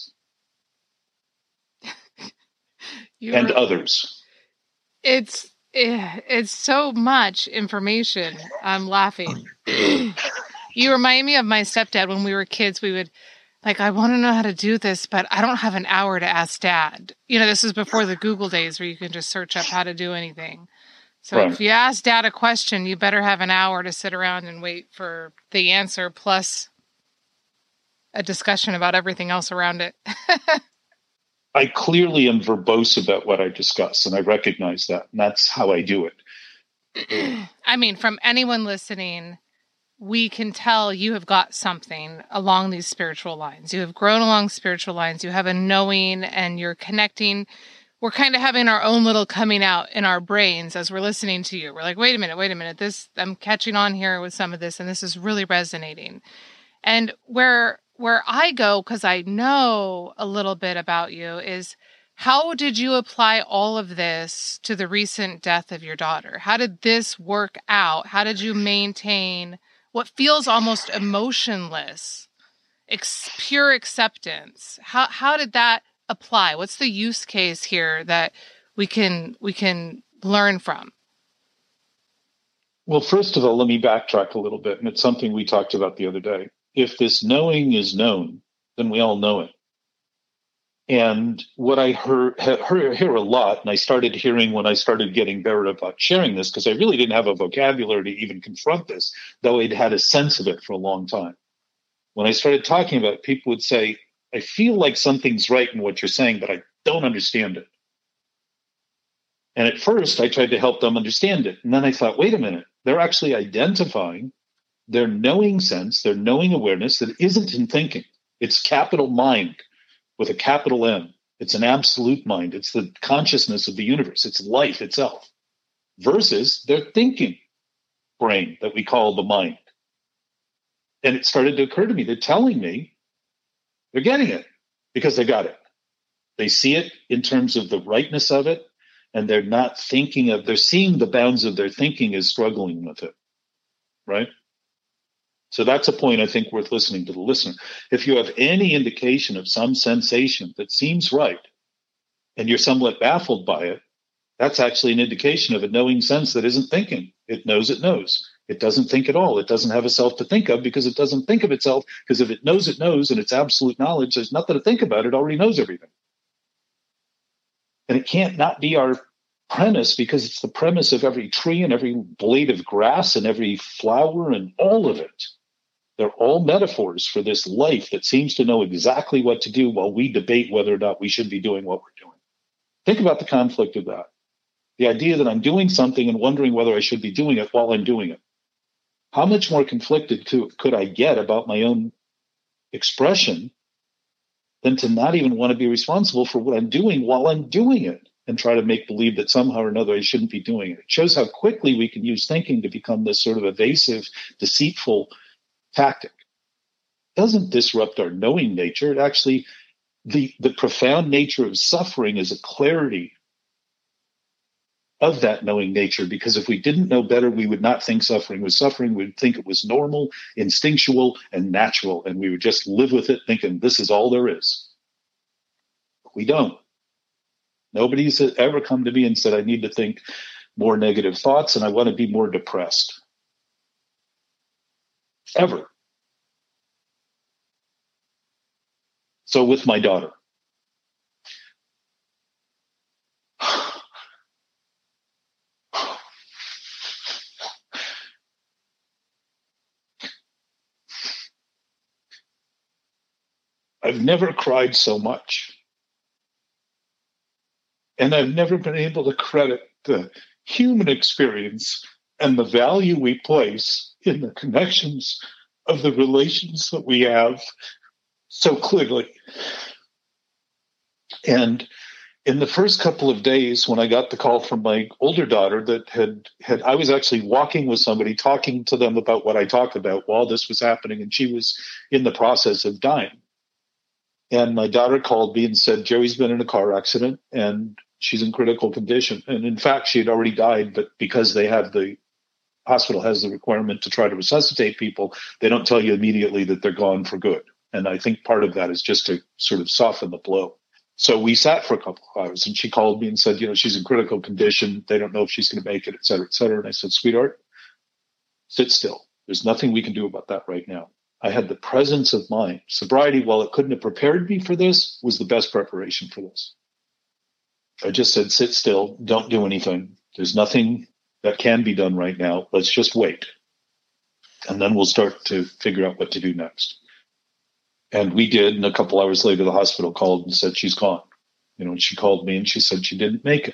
Speaker 2: And others.
Speaker 1: It's so much information. I'm laughing. You remind me of my stepdad. When we were kids, we would I want to know how to do this, but I don't have an hour to ask Dad. This is before the Google days where you can just search up how to do anything. So If you ask Dad a question, you better have an hour to sit around and wait for the answer plus a discussion about everything else around it.
Speaker 2: I clearly am verbose about what I discuss, and I recognize that, and that's how I do it.
Speaker 1: I mean, from anyone listening, we can tell you have got something along these spiritual lines. You have grown along spiritual lines. You have a knowing, and you're connecting. We're kind of having our own little coming out in our brains as we're listening to you. We're like, wait a minute. I'm catching on here with some of this, and this is really resonating. And where I go, because I know a little bit about you, is how did you apply all of this to the recent death of your daughter? How did this work out? How did you maintain what feels almost emotionless, pure acceptance? How did that apply? What's the use case here that we can learn from?
Speaker 2: Well, first of all, let me backtrack a little bit, and it's something we talked about the other day. If this knowing is known, then we all know it. And what I hear a lot, and I started hearing when I started getting better about sharing this, because I really didn't have a vocabulary to even confront this, though I'd had a sense of it for a long time. When I started talking about it, people would say, I feel like something's right in what you're saying, but I don't understand it. And at first, I tried to help them understand it. And then I thought, wait a minute, they're actually identifying their knowing sense, their knowing awareness that isn't in thinking. It's capital mind with a capital M. It's an absolute mind. It's the consciousness of the universe. It's life itself versus their thinking brain that we call the mind. And it started to occur to me, they're telling me they're getting it because they got it. They see it in terms of the rightness of it, and they're not they're seeing the bounds of their thinking as struggling with it, right? So that's a point I think worth listening to the listener. If you have any indication of some sensation that seems right and you're somewhat baffled by it, that's actually an indication of a knowing sense that isn't thinking. It knows it knows. It doesn't think at all. It doesn't have a self to think of because it doesn't think of itself, because if it knows and it's absolute knowledge, there's nothing to think about. It already knows everything. And it can't not be our premise because it's the premise of every tree and every blade of grass and every flower and all of it. They're all metaphors for this life that seems to know exactly what to do while we debate whether or not we should be doing what we're doing. Think about the conflict of that. The idea that I'm doing something and wondering whether I should be doing it while I'm doing it. How much more conflicted could I get about my own expression than to not even want to be responsible for what I'm doing while I'm doing it and try to make believe that somehow or another I shouldn't be doing it? It shows how quickly we can use thinking to become this sort of evasive, deceitful tactic. It doesn't disrupt our knowing nature. It actually, the profound nature of suffering is a clarity of that knowing nature, because if we didn't know better, we would not think suffering was suffering. We would think it was normal, instinctual, and natural, and we would just live with it thinking this is all there is. But we don't. Nobody's ever come to me and said, I need to think more negative thoughts and I want to be more depressed. Ever. So with my daughter, I've never cried so much. And I've never been able to credit the human experience and the value we place in the connections of the relations that we have so clearly. And in the first couple of days when I got the call from my older daughter that had I was actually walking with somebody, talking to them about what I talked about while this was happening, and she was in the process of dying. And my daughter called me and said, Jerry's been in a car accident and she's in critical condition. And in fact, she had already died, but because the hospital has the requirement to try to resuscitate people, they don't tell you immediately that they're gone for good. And I think part of that is just to sort of soften the blow. So we sat for a couple of hours, and she called me and said, she's in critical condition. They don't know if she's going to make it, et cetera, et cetera. And I said, sweetheart, sit still. There's nothing we can do about that right now. I had the presence of mind. Sobriety, while it couldn't have prepared me for this, was the best preparation for this. I just said, sit still. Don't do anything. There's nothing that can be done right now. Let's just wait. And then we'll start to figure out what to do next. And we did, and a couple hours later, the hospital called and said she's gone. And she called me and she said she didn't make it.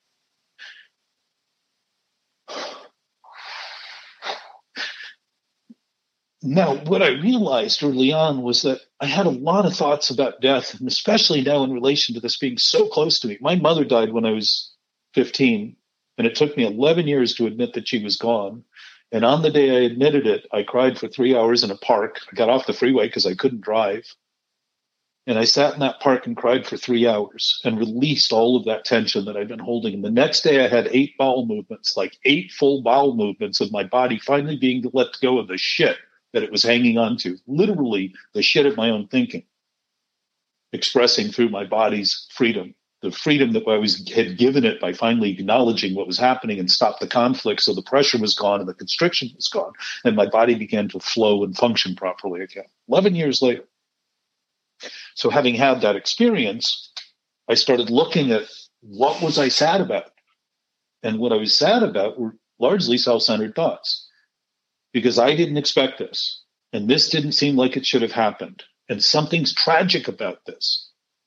Speaker 2: Now, what I realized early on was that I had a lot of thoughts about death, and especially now in relation to this being so close to me. My mother died when I was 15, and it took me 11 years to admit that she was gone. And on the day I admitted it, I cried for 3 hours in a park. I got off the freeway because I couldn't drive. And I sat in that park and cried for 3 hours and released all of that tension that I'd been holding. And the next day I had 8 bowel movements, like 8 full bowel movements of my body finally being let go of the shit that it was hanging on to. Literally the shit of my own thinking, expressing through my body's freedom. The freedom that I had given it by finally acknowledging what was happening and stopped the conflict. So the pressure was gone and the constriction was gone. And my body began to flow and function properly again. 11 years later. So having had that experience, I started looking at what was I sad about? And what I was sad about were largely self-centered thoughts. Because I didn't expect this. And this didn't seem like it should have happened. And something's tragic about this.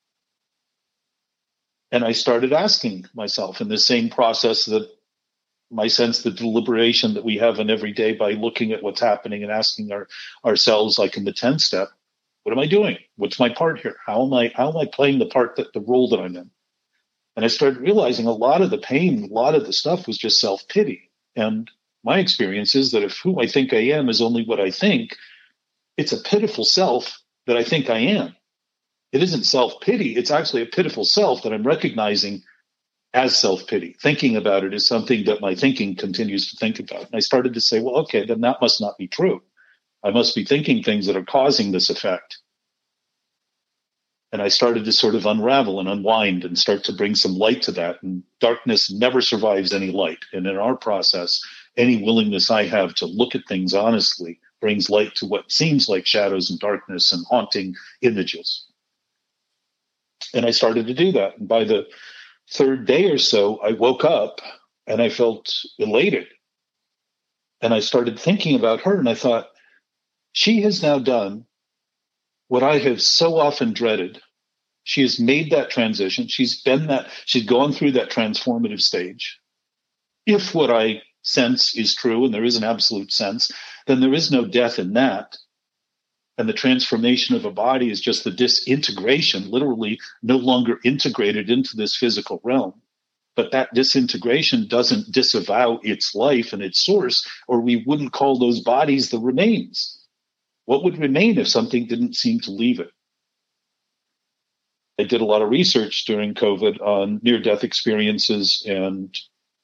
Speaker 2: And I started asking myself in the same process that my sense, the deliberation that we have in every day by looking at what's happening and asking ourselves, like in the 10th step, what am I doing? What's my part here? How am I playing the role that I'm in? And I started realizing a lot of the pain, a lot of the stuff was just self-pity. And my experience is that if who I think I am is only what I think, it's a pitiful self that I think I am. It isn't self-pity. It's actually a pitiful self that I'm recognizing as self-pity. Thinking about it is something that my thinking continues to think about. And I started to say, well, okay, then that must not be true. I must be thinking things that are causing this effect. And I started to sort of unravel and unwind and start to bring some light to that. And darkness never survives any light. And in our process, any willingness I have to look at things honestly brings light to what seems like shadows and darkness and haunting images. And I started to do that. And by the 3rd day or so, I woke up and I felt elated. And I started thinking about her, and I thought, she has now done what I have so often dreaded. She has made that transition. She's gone through that transformative stage. If what I sense is true, and there is an absolute sense, then there is no death in that. And the transformation of a body is just the disintegration, literally no longer integrated into this physical realm. But that disintegration doesn't disavow its life and its source, or we wouldn't call those bodies the remains. What would remain if something didn't seem to leave it? I did a lot of research during COVID on near-death experiences, and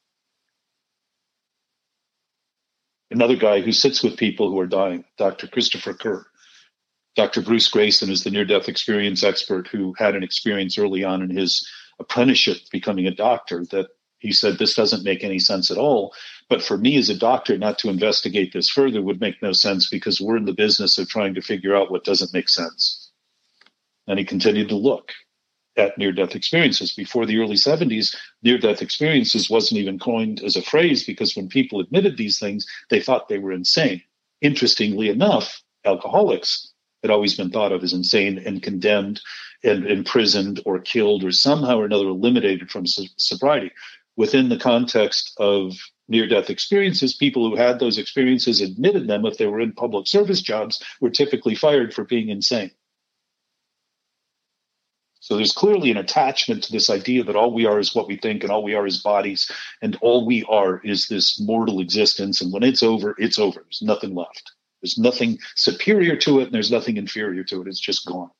Speaker 2: another guy who sits with people who are dying, Dr. Christopher Kerr. Dr. Bruce Grayson is the near-death experience expert who had an experience early on in his apprenticeship becoming a doctor that he said, this doesn't make any sense at all. But for me as a doctor, not to investigate this further would make no sense because we're in the business of trying to figure out what doesn't make sense. And he continued to look at near-death experiences. Before the early 70s, near-death experiences wasn't even coined as a phrase because when people admitted these things, they thought they were insane. Interestingly enough, alcoholics had always been thought of as insane and condemned and imprisoned or killed or somehow or another eliminated from sobriety. Within the context of near-death experiences, people who had those experiences admitted them if they were in public service jobs were typically fired for being insane. So there's clearly an attachment to this idea that all we are is what we think, and all we are is bodies, and all we are is this mortal existence. And when it's over, it's over. There's nothing left. There's nothing superior to it, and there's nothing inferior to it. It's just gone.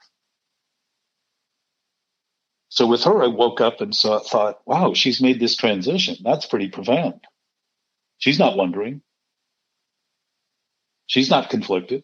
Speaker 2: So with her, I woke up and thought, wow, she's made this transition. That's pretty profound. She's not wondering. She's not conflicted.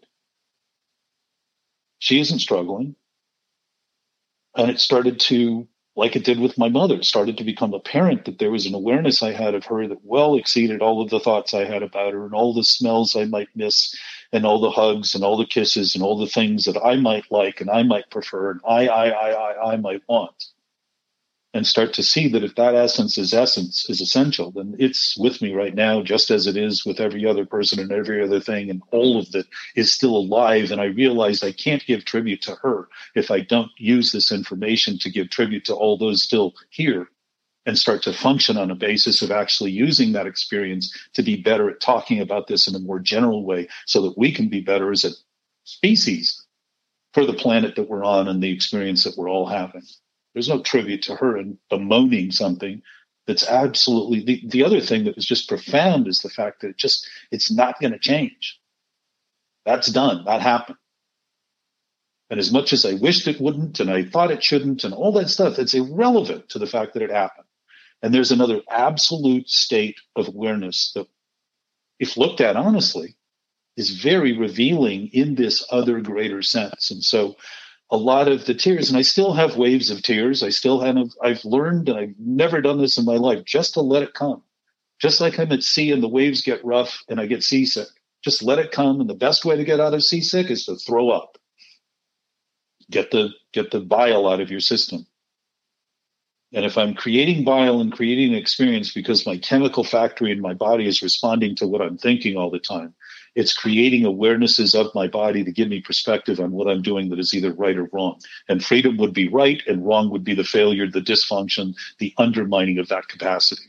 Speaker 2: She isn't struggling. And it started to, like it did with my mother, it started to become apparent that there was an awareness I had of her that well exceeded all of the thoughts I had about her and all the smells I might miss and all the hugs and all the kisses and all the things that I might like and I might prefer and I might want. And start to see that if that essence is essential, then it's with me right now, just as it is with every other person and every other thing, and all of it is still alive. And I realized I can't give tribute to her if I don't use this information to give tribute to all those still here and start to function on a basis of actually using that experience to be better at talking about this in a more general way so that we can be better as a species for the planet that we're on and the experience that we're all having. There's no tribute to her in bemoaning something that's absolutely the other thing that was just profound is the fact that it's not going to change. That's done. That happened. And as much as I wished it wouldn't and I thought it shouldn't and all that stuff, it's irrelevant to the fact that it happened. And there's another absolute state of awareness that, if looked at honestly, is very revealing in this other greater sense. And so a lot of the tears, and I still have waves of tears. I've learned, and I've never done this in my life, just to let it come. Just like I'm at sea and the waves get rough and I get seasick. Just let it come. And the best way to get out of seasick is to throw up. Get the bile out of your system. And if I'm creating bile and creating an experience because my chemical factory in my body is responding to what I'm thinking all the time, it's creating awarenesses of my body to give me perspective on what I'm doing that is either right or wrong. And freedom would be right, and wrong would be the failure, the dysfunction, the undermining of that capacity.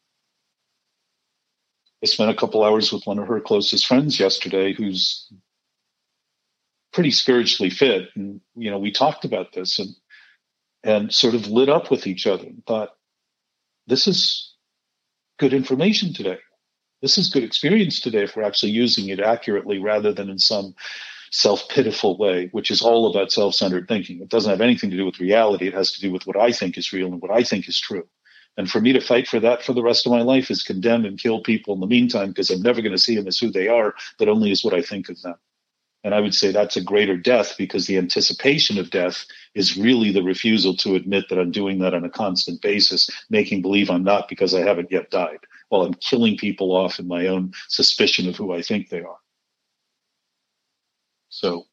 Speaker 2: I spent a couple hours with one of her closest friends yesterday who's pretty spiritually fit. And, we talked about this and sort of lit up with each other and thought, this is good information today. This is good experience today if we're actually using it accurately rather than in some self-pitiful way, which is all about self-centered thinking. It doesn't have anything to do with reality. It has to do with what I think is real and what I think is true. And for me to fight for that for the rest of my life is condemn and kill people in the meantime, because I'm never going to see them as who they are, but only as what I think of them. And I would say that's a greater death, because the anticipation of death is really the refusal to admit that I'm doing that on a constant basis, making believe I'm not because I haven't yet died, while I'm killing people off in my own suspicion of who I think they are. So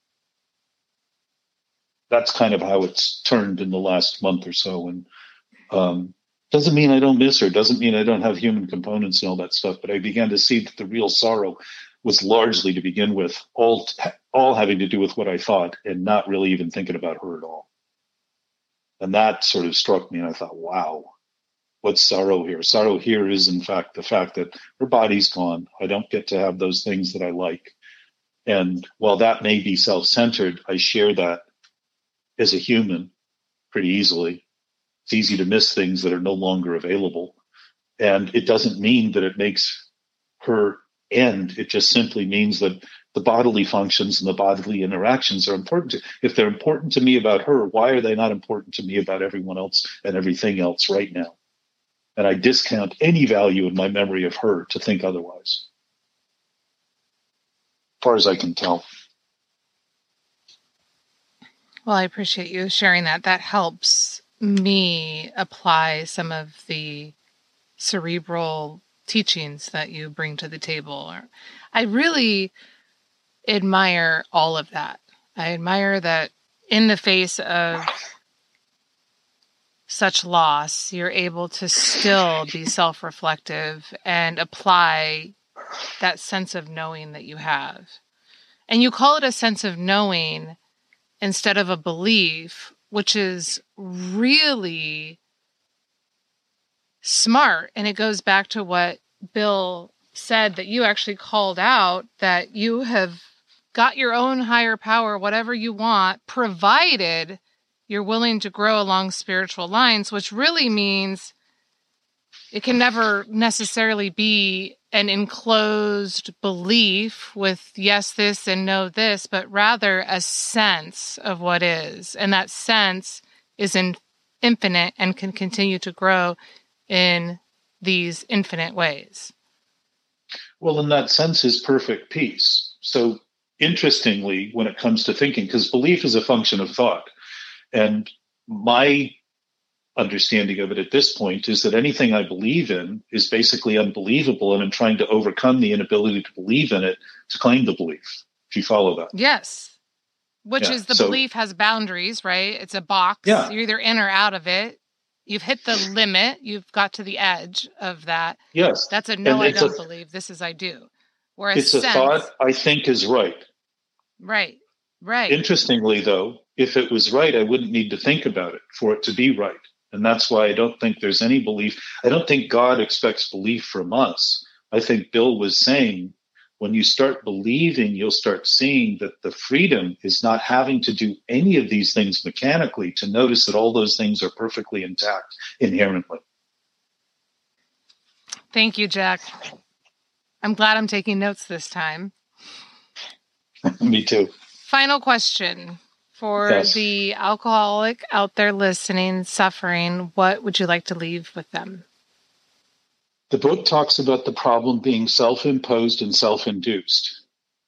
Speaker 2: that's kind of how it's turned in the last month or so. And doesn't mean I don't miss her, doesn't mean I don't have human components and all that stuff, but I began to see that the real sorrow was largely, to begin with, all having to do with what I thought and not really even thinking about her at all. And that sort of struck me, and I thought, wow, what's sorrow here? Sorrow here is, in fact, the fact that her body's gone. I don't get to have those things that I like. And while that may be self-centered, I share that as a human pretty easily. It's easy to miss things that are no longer available. And it doesn't mean that it makes her end. It just simply means that the bodily functions and the bodily interactions are important. If they're important to me about her, why are they not important to me about everyone else and everything else right now? And I discount any value in my memory of her to think otherwise, as far as I can tell.
Speaker 1: Well, I appreciate you sharing that. That helps me apply some of the cerebral teachings that you bring to the table. I really admire all of that. I admire that in the face of such loss, you're able to still be self-reflective and apply that sense of knowing that you have. And you call it a sense of knowing instead of a belief, which is really smart. And it goes back to what Bill said, that you actually called out, that you have got your own higher power, whatever you want, provided you're willing to grow along spiritual lines, which really means it can never necessarily be an enclosed belief with yes, this, and no, this, but rather a sense of what is. And that sense is infinite and can continue to grow in these infinite ways.
Speaker 2: Well, in that sense is perfect peace. So interestingly, when it comes to thinking, because belief is a function of thought, and my understanding of it at this point is that anything I believe in is basically unbelievable, and I'm trying to overcome the inability to believe in it to claim the belief. If you follow that.
Speaker 1: Yes. Which is the belief has boundaries, right? It's a box.
Speaker 2: Yeah.
Speaker 1: You're either in or out of it. You've hit the limit. You've got to the edge of that.
Speaker 2: Yes.
Speaker 1: That's a no, I don't believe. This is I do. Whereas
Speaker 2: it's a thought I think is right.
Speaker 1: Right. Right.
Speaker 2: Interestingly, though, if it was right, I wouldn't need to think about it for it to be right. And that's why I don't think there's any belief. I don't think God expects belief from us. I think Bill was saying, when you start believing, you'll start seeing that the freedom is not having to do any of these things mechanically, to notice that all those things are perfectly intact inherently.
Speaker 1: Thank you, Jack. I'm glad I'm taking notes this time.
Speaker 2: Me too.
Speaker 1: Final question. For the alcoholic out there listening, suffering, what would you like to leave with them?
Speaker 2: The book talks about the problem being self-imposed and self-induced.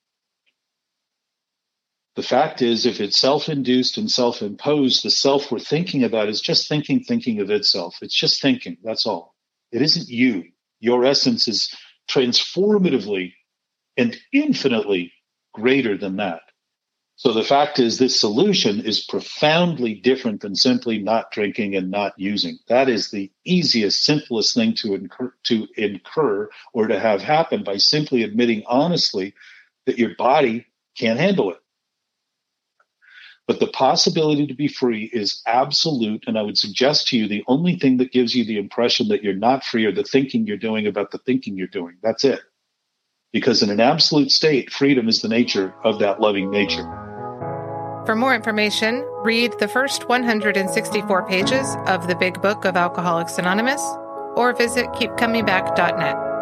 Speaker 2: The fact is, if it's self-induced and self-imposed, the self we're thinking about is just thinking of itself. It's just thinking. That's all. It isn't you. Your essence is transformatively and infinitely greater than that. So the fact is, this solution is profoundly different than simply not drinking and not using. That is the easiest, simplest thing to incur or to have happen by simply admitting honestly that your body can't handle it. But the possibility to be free is absolute. And I would suggest to you, the only thing that gives you the impression that you're not free are the thinking you're doing about the thinking you're doing. That's it. Because in an absolute state, freedom is the nature of that loving nature.
Speaker 1: For more information, read the first 164 pages of the Big Book of Alcoholics Anonymous or visit keepcomingback.net.